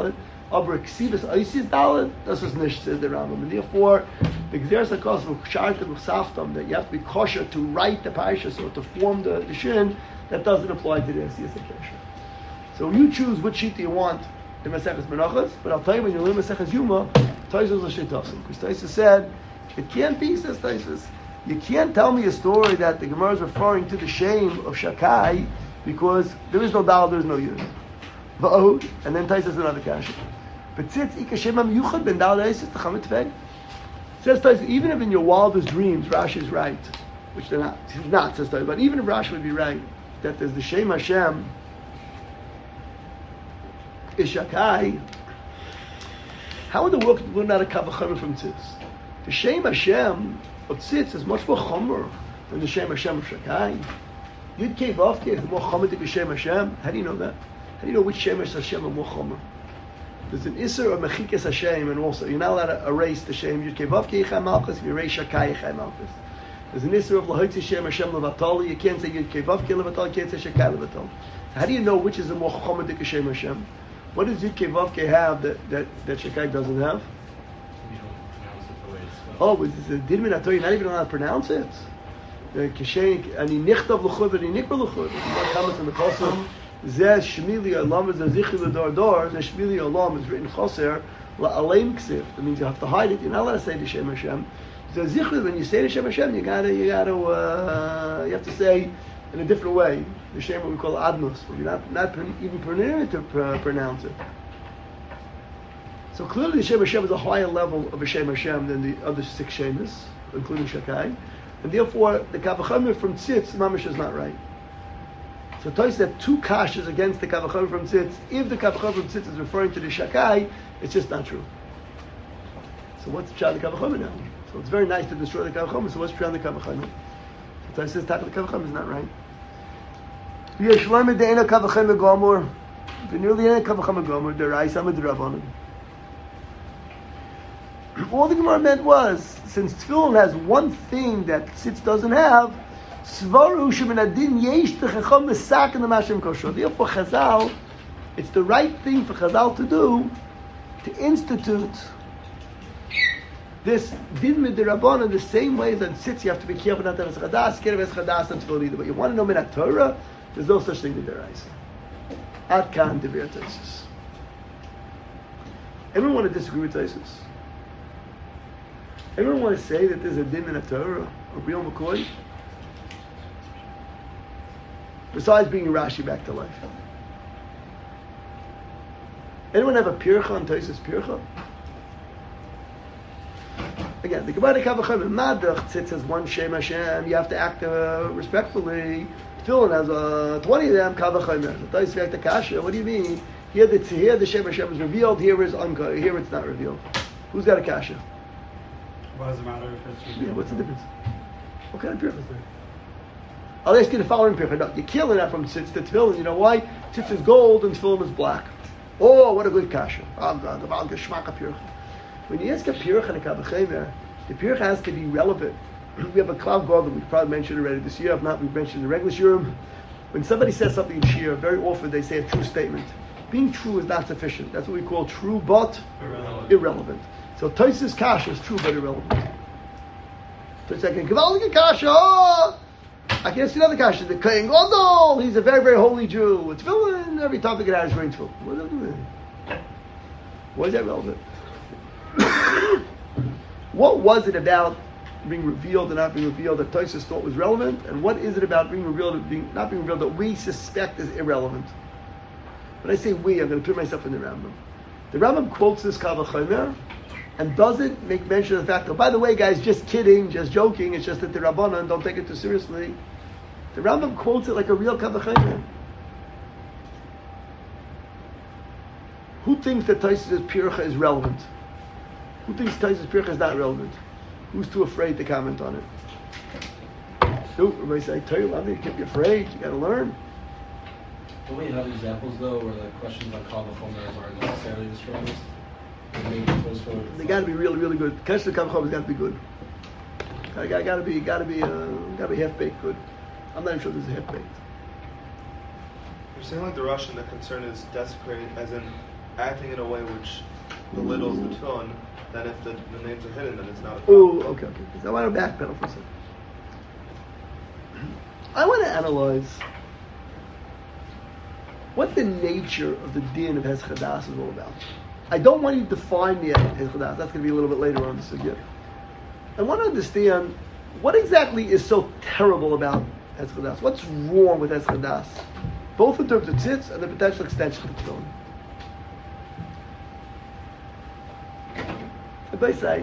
Aber Ksivas Oisis Dalet, das is nicht says the Rambam. And therefore, the Gzeres HaKos of Kshartim Saftam, that you have to be kosher to write the parashas or to form the shin, that doesn't apply to the Asiyas HaKesher. So you choose which sheet you want in Maseches Menachos, but I'll tell you when you learn Maseches Yuma, Taisus L'Shitasim. Because Taisus said, it can't be, says Taisus, you can't tell me a story that the Gemara is referring to the shame of Shakai, because there is no Dal, there is no Yud. Va'od, and then Taisus another kasha. But since Ikashemam Yuchad ben Dal Eisis Tachamit Tfeg, says Taisus, even if in your wildest dreams Rashi is right, which they're not, he's not, says Taisus, but even if Rashi would be right, that there's the Shem Hashem, Ishakai, how in the world can you learn out a Kavachomer from Tzitz? The Shem Hashem of Tzitz is much more chomer than the Shem Hashem of Shakai. Yud Kei Vav Kei is more chomer than the Shem Hashem. How do you know that? How do you know which Shem Hashem are more chomer? There's an Isser of Mechikes Hashem, and also you're not allowed to erase the Shem Yud Kei Vav Kei Yechai Malchus if you erase Shakai Yechai Malchus. There's an Isser of Lahotzi Shem Hashem Levatali. You can't say Yud Kei Vav Kei Levatali. You can't say Shakai Levatali. How do you know which is the more chomer than the Shem Hashem? What does Yud Kei Vav Kei have that Shakai doesn't have? Oh, it's a Didmin Ator, you're not even allowed to pronounce it. The Kishen, Ani Nichtav L'chud, Ani Nikra L'chud. What comments in the Kosom, Zeh Shmili Olam, Zeh Zichri L'dor Dor, Zeh Shmili Olam is written Choser, La'aleim Ksiv. That means you have to hide it, you're not allowed to say the Shem Hashem. Zeh Zichri, when you say the Shem Hashem, you have to say in a different way. The Shem, what we call Adnos, but you're not even permitted to pronounce it. So clearly the Shem Hashem is a higher level of a Shem Hashem than the other 6 Shemas, including Shakai. And therefore, the Kavachomer from Tzitz, Mamish is not right. So Toys have 2 kashas against the Kavachomer from Tzitz. If the Kavachomer from Tzitz is referring to the Shakai, it's just not true. So what's the Pshat of the Kavachomer now? So it's very nice to destroy the Kavachomer, so what's the Pshat of the Kavachomer? So Toys says, the Kavachomer is not right. V'yeshloim edeina Kavachomer Gomor, v'nirli eina Kavachomer Gomor, deraisa medrabanan. All the Gemara meant was, since Tefillin has one thing that Tzitz doesn't have, Svaru sheminadin yesh techachom mesak in the Mashem Kosher. Therefore, Chazal, it's the right thing for Chazal to do, to institute this din midirabon in the same way that Tzitz you have to be careful not to have chadas, scared of chadas and Tefillin either. But you want to know Minat Torah, there's no such thing as deraisa. Ad kan devir Taisus. Everyone want to disagree with Taisus? Everyone want to say that there's a din in a Torah, a real McCoy? Besides bringing Rashi back to life. Anyone have a pircha on Taisus pircha? Again, the Gemara Kavachim and Madach Tzitz has one Shem Hashem. You have to act respectfully. Tefillin has 20 of them. Kavachim has. Taisus react to Kasha. What do you mean? Here the Shem Hashem is revealed. Here is uncovered. Here it's not revealed. Who's got a Kasha? What does it matter if it's revealed? Yeah, what's the difference? What kind of pircha is there? I'll ask you the following pircha. No, you're killing that from Tzitz to Tefillin. You know why? Tzitz is gold and Tefillin is black. Oh, what a good Kasha. When you ask a pircha and a kavachemer, the pircha has to be relevant. We have a cloud garden we've probably mentioned already this year. If not, we've mentioned in the regular shiur. When somebody says something in shiur, very often they say a true statement. Being true is not sufficient. That's what we call true but irrelevant. So Taisus Kasha is true but irrelevant. So it's like a Gavaldik Kasha. Oh, I can't see another Kasha. The Kohen Gadol, he's a very, very holy Jew. It's Tefillin, every topic it has is wearing Tefillin. What does that do? Why is that relevant? What was it about being revealed and not being revealed that Taisus thought was relevant? And what is it about being revealed and not being revealed that we suspect is irrelevant? When I say we, I'm going to put myself in the Rambam. The Rambam quotes this Kavachomer and doesn't make mention of the fact that, by the way, guys, just kidding, just joking, it's just that the Rabbanan, don't take it too seriously. The Rambam quotes it like a real Kavachomer. Who thinks that Taisus' pircha is relevant? Who thinks Taisus' pircha is not relevant? Who's too afraid to comment on it? So, everybody say, tell you, you can't be afraid, you got to learn. Don't we have examples though where the questions on Kavachomer aren't necessarily the strongest? They got to be really, really good. Question of Kavachomer has got to be good. Got to be half baked good. I'm not even sure there's a half baked. You're saying like the Russian, the concern is desecrate, as in acting in a way which belittles the tune, then if the names are hidden, then it's not a Oh, problem. okay. So I want to backpedal for a second. I want to analyze what the nature of the din of Heschadas is all about. I don't want you to define the Heschadas. That's going to be a little bit later on in the sugya. I want to understand what exactly is so terrible about Heschadas. What's wrong with Heschadas? Both in terms of tzitz and the potential extension of the tefillin. If I say,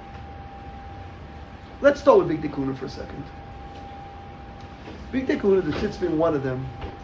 let's start with Big Tikuna for a second. Big Tikuna, the tzitz being one of them.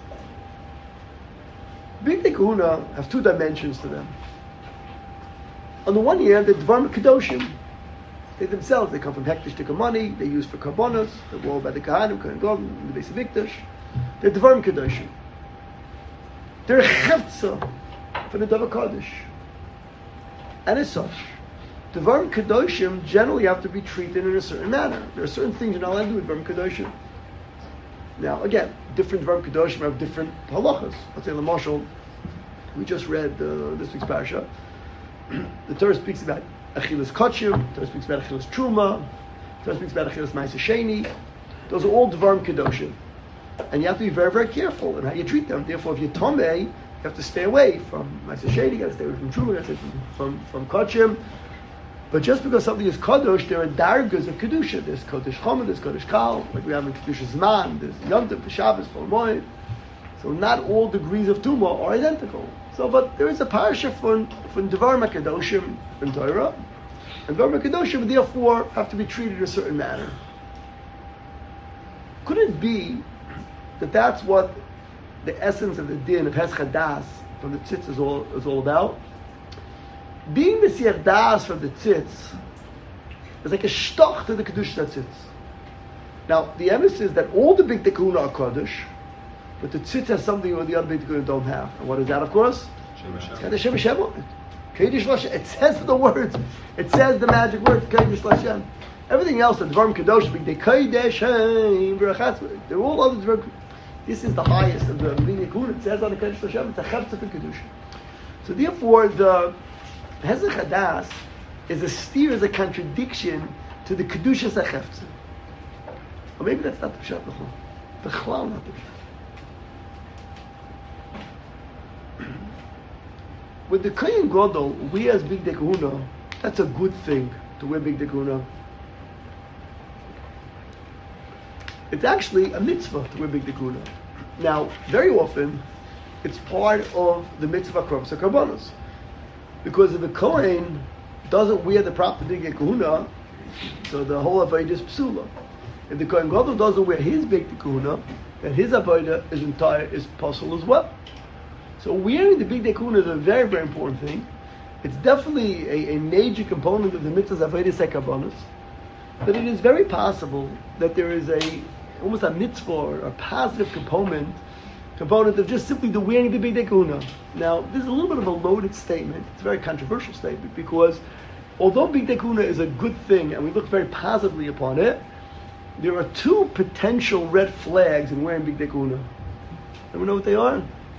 Big Tikuna have two dimensions to them. On the one hand, the Dvarim Kedoshim. They themselves, they come from Hektish Tikamani, they use for Karbonos, they're walled by the Kahanim, Kohen Gadol, the Beis Hamikdash. They're Dvarim Kedoshim. They're a Chefza for the Davar Kodesh. And as such, Dvarim Kedoshim generally have to be treated in a certain manner. There are certain things you're not allowed to do with Dvarim Kedoshim. Now, again, different Dvarim Kedoshim have different halachas. Let's say, Lamashal, we just read this week's parasha. The Torah speaks about Achilas Kachim, the Torah speaks about Achilas Truma, the Torah speaks about Achilas Ma'aseh Sheni. Those are all Dvarim Kedoshim. And you have to be very, very careful in how you treat them. Therefore, if you're Tomei, you have to stay away from Ma'aseh Sheni, you got to stay away from Truma, you got to stay from Kachim. But just because something is Kadosh, there are dargas of Kedusha. There's Kodesh Chomer, there's Kodesh Kal, like we have in Kedusha Zman, there's Yom Tov, the Shabbos, Chol Moed. So not all degrees of Tumah are identical. So, but there is a parasha from Devarim HaKadoshim in Torah, and Devarim HaKadoshim therefore have to be treated in a certain manner. Could it be that that's what the essence of the din of Heschadas from the tzitz is all about? Being Mesiach Das from the tzitz is like a shtoch to the Kedusha tzitz. Now, the emphasis is that all the big Tikuna are Kodesh, but the tzitz has something where the other big Tikuna don't have. And what is that, of course? It's got the Shem Hashem on it. Kodesh Lashem. It says the words. It says the magic words, Kodesh Lashem. Everything else, the Dvarim Kadosh, the Kodesh Hashem, V'rachatz, they're all other Dvarim. This is the highest of the big Tikuna. It says on the Kodesh Lashem, it's a Chavtza for Kedusha. So therefore, the Hezek Hadas is a steer, is a contradiction to the Kedusha Sachefza. Or maybe that's not the Pshat, the Chlal, not the Pshat. With the Kohen Gadol, we as Big Dekuna, that's a good thing to wear Big Dekuna. It's actually a mitzvah to wear Big Dekuna. Now, very often, it's part of the mitzvah Korban Karbonos. Because if the Kohen doesn't wear the proper Big Dekuna, so the whole avodah is psula. If the Kohen Gadol doesn't wear his Big Dekuna, then his avodah is possible as well. So wearing the Big Dekuna is a very, very important thing. It's definitely a major component of the mitzvahs avodah sekabonos. But it is very possible that there is almost a mitzvah or a positive component of just simply the wearing the Big Dekuna. Now, this is a little bit of a loaded statement. It's a very controversial statement because although Big Dekuna is a good thing and we look very positively upon it, there are two potential red flags in wearing Big Dekuna. Anyone know what they are?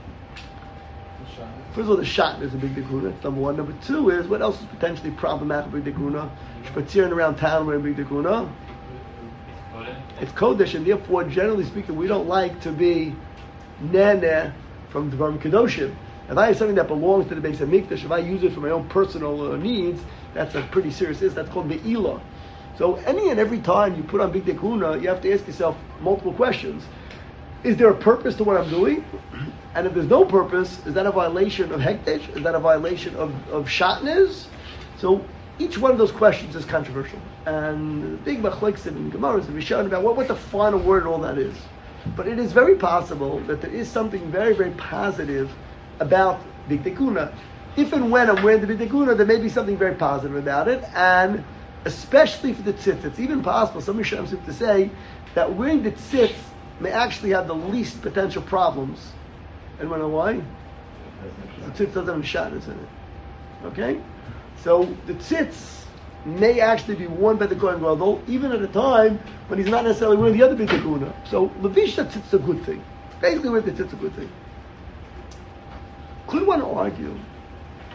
First of all, the shot is a Big Dekuna. That's number one. Number two is, what else is potentially problematic with Big Dekuna? Spaziering around town wearing Big Dekuna. It's Kodesh, and therefore, generally speaking, we don't like to be neh from Dvarim Kedoshim. If I have something that belongs to the Beis Hamikdash, if I use it for my own personal needs, that's a pretty serious issue. That's called Be'ilah. So any and every time you put on Big Dekuna, you have to ask yourself multiple questions. Is there a purpose to what I'm doing? And if there's no purpose, is that a violation of Hekdesh? Is that a violation of Shatnez? So each one of those questions is controversial. And the big machlokes in Gemara is Rishonim about what the final word in all that is. But it is very possible that there is something very, very positive about Big Dekuna. If and when I'm wearing the Big Dekuna, there may be something very positive about it. And especially for the tzitz, it's even possible, some Rishonim seem to say, that wearing the tzitz may actually have the least potential problems. And you know why? The tzitz doesn't have shatnez in it. Okay? So the tzitz may actually be worn by the Kohen Gadol, even at a time when he's not necessarily wearing the other Big Dekuna. So levish the tzitz is a good thing. Basically, wearing the tzitz is a good thing. Could one argue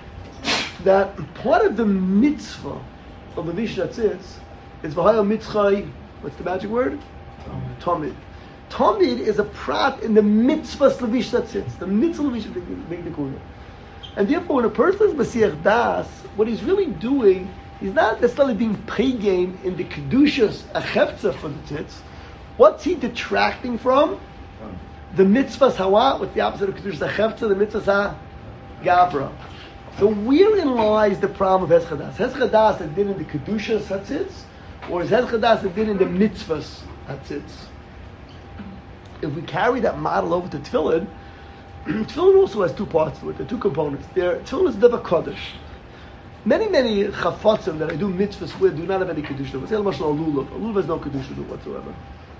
that part of the mitzvah of the Levish Tzitzis is v'hayel mitzchay. What's the magic word? Tamid. Tamid is a prat in the mitzvah Levish Tzitzis. The mitzvah Levish big Nikuna. And therefore, when a person is Masiach Das, what he's really doing, he's not necessarily being pregame in the Kedushas Achevtza for the Tzitz. What's he detracting from? The mitzvahs Hawa. What's the opposite of Kedushas Achevtza? The mitzvahs HaGavra. So wherein lies the problem of Heschadas? Heschadas that did in the Kedushas Hatzitz, or is Heschadas that did in the mitzvahs Hatzitz? If we carry that model over to Tefillin, Tefillin also has two parts to it. There are two components. Tefillin is Deva Kodesh. Many chafatzim that I do mitzvahs with do not have any kedusha. Say l'mashal lulav. A lulav has no kedusha whatsoever.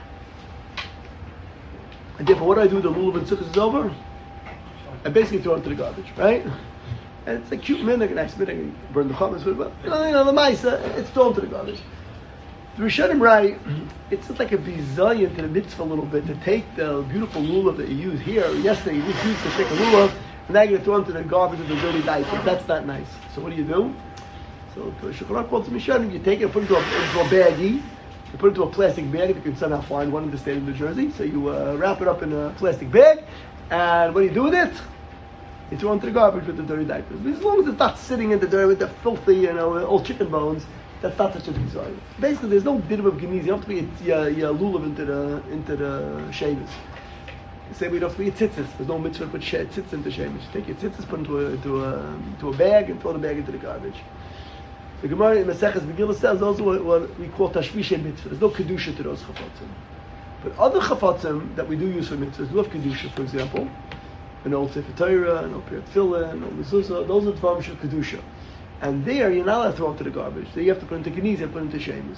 And therefore, what do I do with the lulav and sukkahs is over? I basically throw it into the garbage, right? And it's a cute minhag, a nice minhag. Burn the chametz with it, but the ma'isa, it's thrown into the garbage. The Rishonim write, it's just like a bizayon to the mitzvah a little bit to take the beautiful lulav that you use here. Yesterday you just used to take a lulav, and now you're going to throw it into the garbage with a dirty diaper. That's not nice. So what do? So the Shulchan Aruch quotes Mishanim, you take it and put it into a baggie, you put it into a plastic bag if you can somehow find one in the state of New Jersey. So you wrap it up in a plastic bag, and what do you do with it? You throw it into the garbage with the dirty diapers. But as long as it's not sitting in the dirt with the filthy, old chicken bones, that's not such a big design. Basically, there's no bit of a geniz. You don't have to be your lulav into the shemus. Say we don't have to be a tzitzis. There's no mitzvah to put tzitzis into shemus. Take your tzitzis, put into a bag, and throw the bag into the garbage. The Gemara in Maseches Megillah says also what we call tashmishay mitzvah. There's no kedusha to those chafatzim. But other chafatzim that we do use for mitzvahs do have kedusha. For example, an old Sefer Torah, an old Pirat Tefillin, an old mezuzah. Those are dvarim shel kedusha. And there, you're not allowed to throw them to the garbage. There, you have to put into keniz and put into shemus.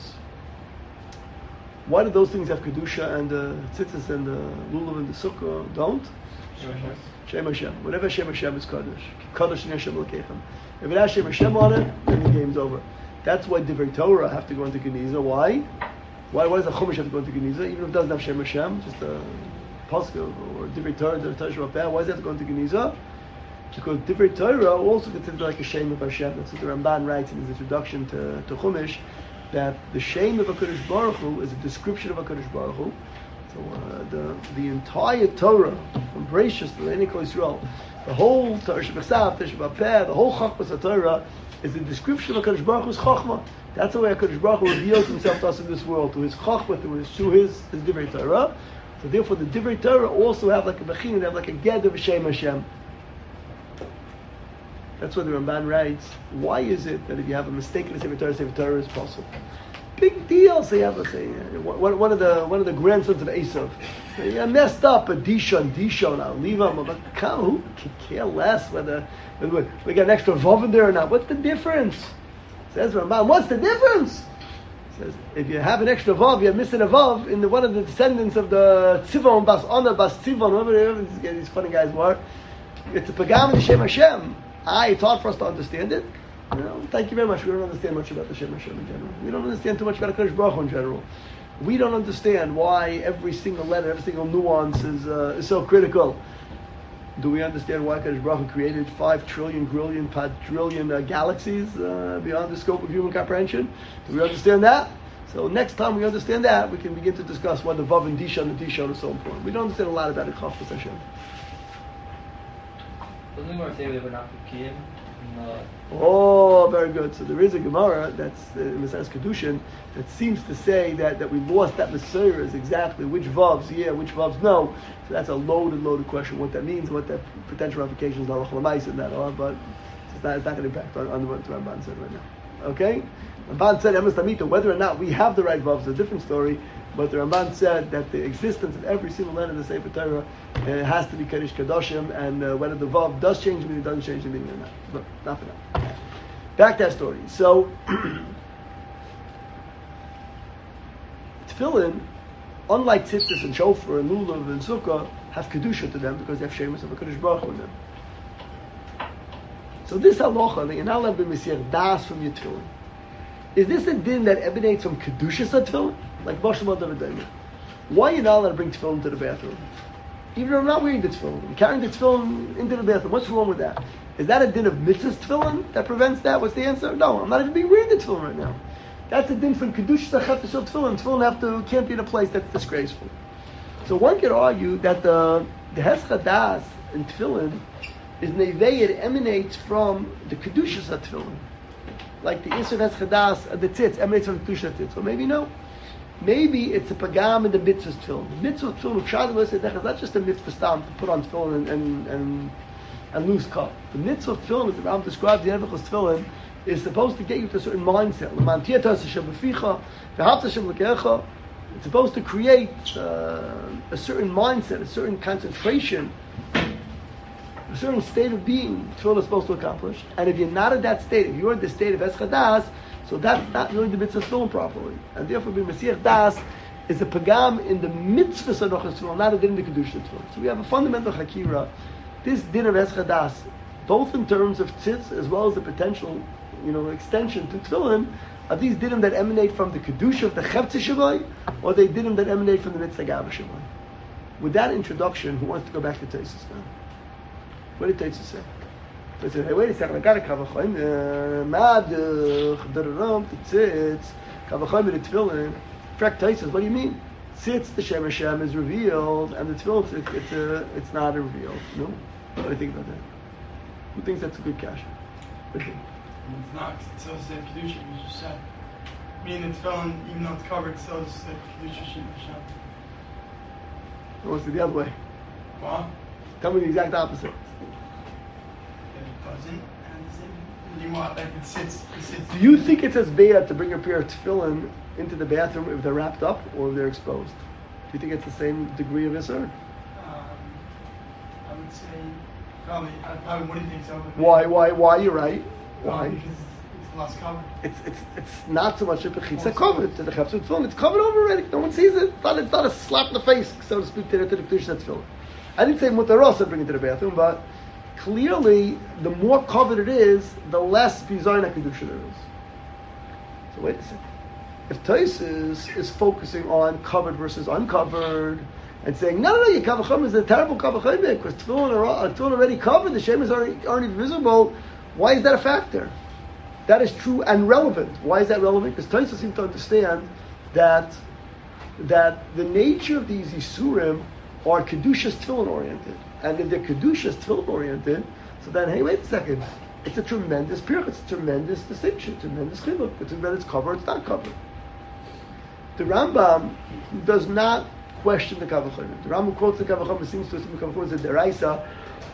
Why do those things have kedusha and the tzitzis and the lulav and the sukkah don't? Shem Hashem. Whatever Shem Hashem is kaddish. Kaddish in Hashem l'keichem. If it has Shem Hashem on it, then the game's over. That's why Divrei Torah have to go into Geniza. Why? Why does the Chumash have to go into Geniza? Even if it doesn't have Shem Hashem, just a Pasuk or Divrei Torah, Divrei Torah Shabbat, why does it have to go into Geniza? Because Divrei Torah also considered like a shame of Hashem. That's what the Ramban writes in his introduction to Chumash, that the shame of HaKadosh Baruch Hu is a description of HaKadosh Baruch Hu. So the entire Torah, from Bereshis to Leini Kol Yisrael, the whole Torah Shebechsav, Torah Shabbat, the whole Chachmas HaTorah is a description of HaKadosh Baruch Hu's Chachma. That's the way HaKadosh Baruch Hu reveals himself to us in this world, to his Chachma, to his Divrei Torah. So therefore the Divrei Torah also have like a Bechin, they have like a Ged of Shem Hashem. That's what the Ramban writes. Why is it that if you have a mistake in the Sefer Torah is possible? Big deal. So you have one of the grandsons of Esav. You messed up a Dishon. I'll leave him. But who can care less whether we got an extra vav in there or not? What's the difference? Says Ramban. What's the difference? Says if you have an extra vav, you're missing a vav in one of the descendants of the Tzivon Bas Ona Bas Tzivon. Whatever these funny guys were. It's a pagam in Shem Hashem. It's hard for us to understand it. Thank you very much. We don't understand much about the Shem Hashem in general. We don't understand too much about HaKadosh Baruch Hu in general. We don't understand why every single letter, every single nuance is so critical. Do we understand why HaKadosh Baruch Hu created 5 trillion galaxies beyond the scope of human comprehension? Do we understand that? So next time we understand that, we can begin to discuss why the Vav and Dishon is so important. We don't understand a lot about it. Chafetz Hashem. Doesn't the Gemara say they were not Kiyim? Oh, very good. So there is a Gemara that's in Maseches Kedushin that seems to say that we lost that Messiah is exactly which Vavs, which Vavs no. So that's a loaded question. What that means, what that potential ramifications are, in that are, but it's not going to impact on what the Ramban said right now. Okay? Ramban said Emes Tamita, whether or not we have the right Vavs is a different story. But the Ramban said that the existence of every single letter of the Sefer Torah has to be Kaddish Kadoshim, and whether the Vav does change the meaning, doesn't change the meaning or not. But not for now. Back to that story. So, Tefillin, unlike Tzitzis and Shofar and Lulav and Sukkah, have Kedusha to them because they have Shemus of a Kaddish Baruch Hu in them. So this halacha, that you're not allowed to be Mesiach Das from your Tefillin, is this a din that emanates from Kedushas Tefillin? Like Moshe David David. Why are you not allowed to bring tefillin to the bathroom? even though I'm not wearing the tefillin. I'm carrying the tefillin into the bathroom. What's wrong with that? Is that a din of mitzvah's tefillin that prevents that? What's the answer? No, I'm not even being wearing the tefillin right now. That's a din from kedusha zachet shel tefillin. Tefillin can't be in a place that's disgraceful. So one could argue that the heschadas in tefillin is nevei, it emanates from the kedushas of tefillin. Like the isur heschadas, the tzitz emanates from the kedusha of tzitz. Or maybe no. Maybe it's a pagam in the mitzvah's tefillin. The mitzvah tefillin, it's not just a mitzvah stam to put on tefillin and lose cup. The mitzvah tefillin, as the Ram describes the Nebuchad's tefillin, is supposed to get you to a certain mindset. It's supposed to create a certain mindset, a certain concentration, a certain state of being tefillin is supposed to accomplish. And if you're not in that state, if you're in the state of eschadas, so that's not really the mitzvah tefillin properly. And therefore, being Mesiach Das is a pagam in the mitzvah sanochas tefillin, not a din in the kedusha tefillin. So we have a fundamental hakira. This din of eschadas, both in terms of tzitz as well as the potential, extension to tefillin, are these dinim that emanate from the kedusha of the cheftzeh shavai, or they dinim that emanate from the mitzvah gava shavai? With that introduction, who wants to go back to Taisus now? What did Taisus say? He said, hey, wait a second, I got a kavachayim, madach, dararam, tzitz, kavachayim, the tefillin. Frek Taisus, what do you mean? Tzitz, the Shem Hashem is revealed, and the tefillin, it's not revealed. No? What do you think about that? Who thinks that's a good cash? What do you think? It's not, because it still said Kedusha, you just said. Meaning the tefillin, even though it's covered, it still said Kedusha Shem Hashem. Or was it the other way? What? Tell me the exact opposite. It doesn't, and it's anymore, like it sits. Do you think it's as bad to bring a pair of tefillin into the bathroom if they're wrapped up or if they're exposed? Do you think it's the same degree of isur? I would say, I probably wouldn't think so. Why? You're right. Why? Because it's less covered. It's not so much a pechitza covered to the cheftzeh tefillin. It's covered over already. No one sees it. It's not a slap in the face, so to speak, to the kedusha tefillin. I didn't say mutaros bring it to the bathroom, but clearly, the more covered it is, the less bizayin kedusha there is. So wait a second. If Taisus is focusing on covered versus uncovered, and saying, no, your kavachim is a terrible kavachim, because tefillin are already covered, the shemas aren't even visible. Why is that a factor? That is true and relevant. Why is that relevant? Because Taisus seems to understand that the nature of these Yisurim are Kedushas tefillin oriented. And if they're Kedushas tefillin oriented, so then, hey, wait a second. It's a tremendous pirch, it's a tremendous distinction, tremendous chiluk. It's whether it's covered, it's not covered. The Rambam does not question the Kavachim. The Rambam quotes the Kavachim, seems to assume the Kavachim is a deraisa.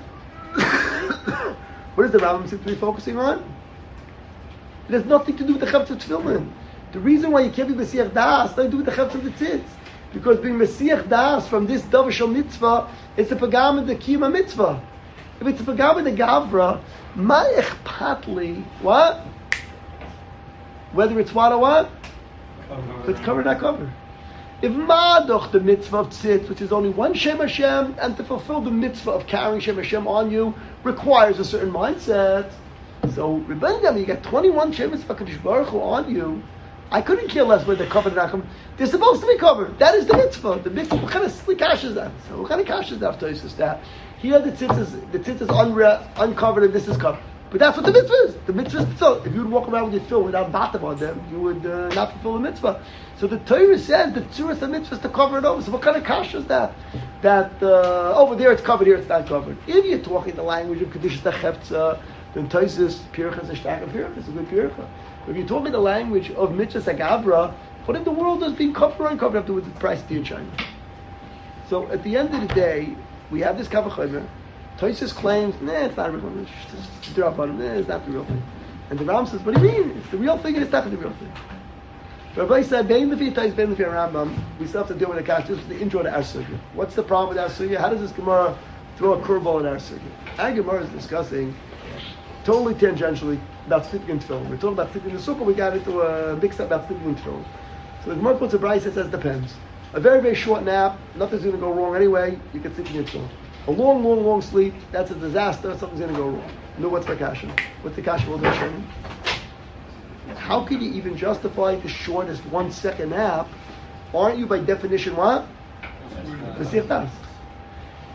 What does the Rambam seem to be focusing on? It has nothing to do with the cheftzeh tefillin. The reason why you can't be Mesiach Das, nothing to do with the cheftzeh of the tzitz. Because being Mesiach Das from this davar shel mitzvah, it's a pagam in the kiyum mitzvah. If it's a pagam in the gavra, ma echpatli, what? Whether it's what or what? If it's covered or not covered. If madoch the mitzvah of tzitz, which is only one Shem Hashem, and to fulfill the mitzvah of carrying Shem Hashem on you, requires a certain mindset. So, Rebbeinu, you got 21 Shemas HaKadosh Baruch Hu on you. I couldn't care less whether they're covered or not covered. They're supposed to be covered. That is the mitzvah. The mitzvah, what kind of silly cash is that? So, what kind of cash is that? That here the tzitz is uncovered and this is covered. But that's what the mitzvah is. The mitzvah is so. If you would walk around with your tefillin without bottom on them, you would not fulfill the mitzvah. So the Torah says the tzuras of mitzvah is to cover it over. So what kind of kash is that? That over there it's covered, here it's not covered. If you're talking the language of kedusha cheftzeh, then Taisus pircha is a shtak of pircha. It's a good pircha. If you're talking the language of mitzvah sagavra, what in the world does being covered or uncovered have to do with the price in China? So at the end of the day, we have this kavachomer. Taisus claims, it's not a real thing. Just drop on him. It's not the real thing. And the Ram says, what do you mean? It's the real thing and it's not the real thing. Rabbi said, Bein Lefi Tais, Bein Lefi Rambam, we still have to deal with the cash. This is the intro to our sugya. What's the problem with our sugya? How does this Gemara throw a curveball in our sugya? Our Gemara is discussing, totally tangentially, about sleeping in tefillin. We're talking about sleeping in the sukkah, we got into a mix-up about sleeping in tefillin. So the Gemara puts a brayso that says, depends. A very, very short nap, nothing's going to go wrong anyway, you can sleep in your tefillin. A long, long, long sleep, that's a disaster, something's going to go wrong. No, what's the kasha? What's the kasha of the Hashem? How can you even justify the shortest 1 second nap? Aren't you by definition what? Mesiach Das.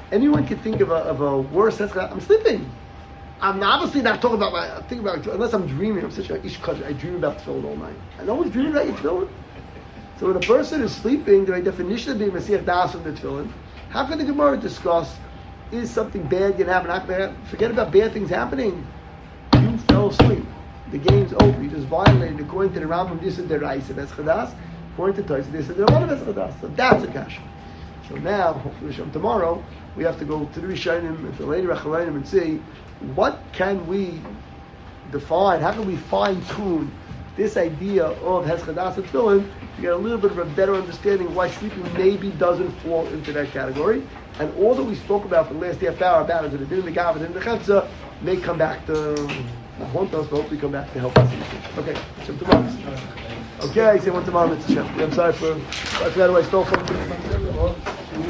anyone can think of a worse sense. I'm sleeping. I'm obviously not talking about my. I'm thinking about unless I'm dreaming. I'm such a ish kaddish. I dream about tefillin all night. I know one's dreaming about your tefillin. So when a person is sleeping, the definition of being Mesiach Das from the tefillin, how can the Gemara discuss is something bad going to happen? Forget about bad things happening. You fell asleep. The game's over. You just violated according to the Rambam. This is the Raisa Veschadas. According to Taisa, this is the Ramah Veschadas. So that's a kasha. So now, hopefully, tomorrow we have to go to the Rishonim and the Leini Rachalanim and see what can we define. How can we fine tune this idea of Heschadas and Tefillin to get a little bit of a better understanding why sleeping maybe doesn't fall into that category. And all that we spoke about for the last half hour about it, the Din, the Gav, and the Chetza, may come back to haunt us, but hopefully come back to help us. Okay, so tomorrow. Okay, I say one tomorrow, Mr. Shem. I'm sorry for that I stole from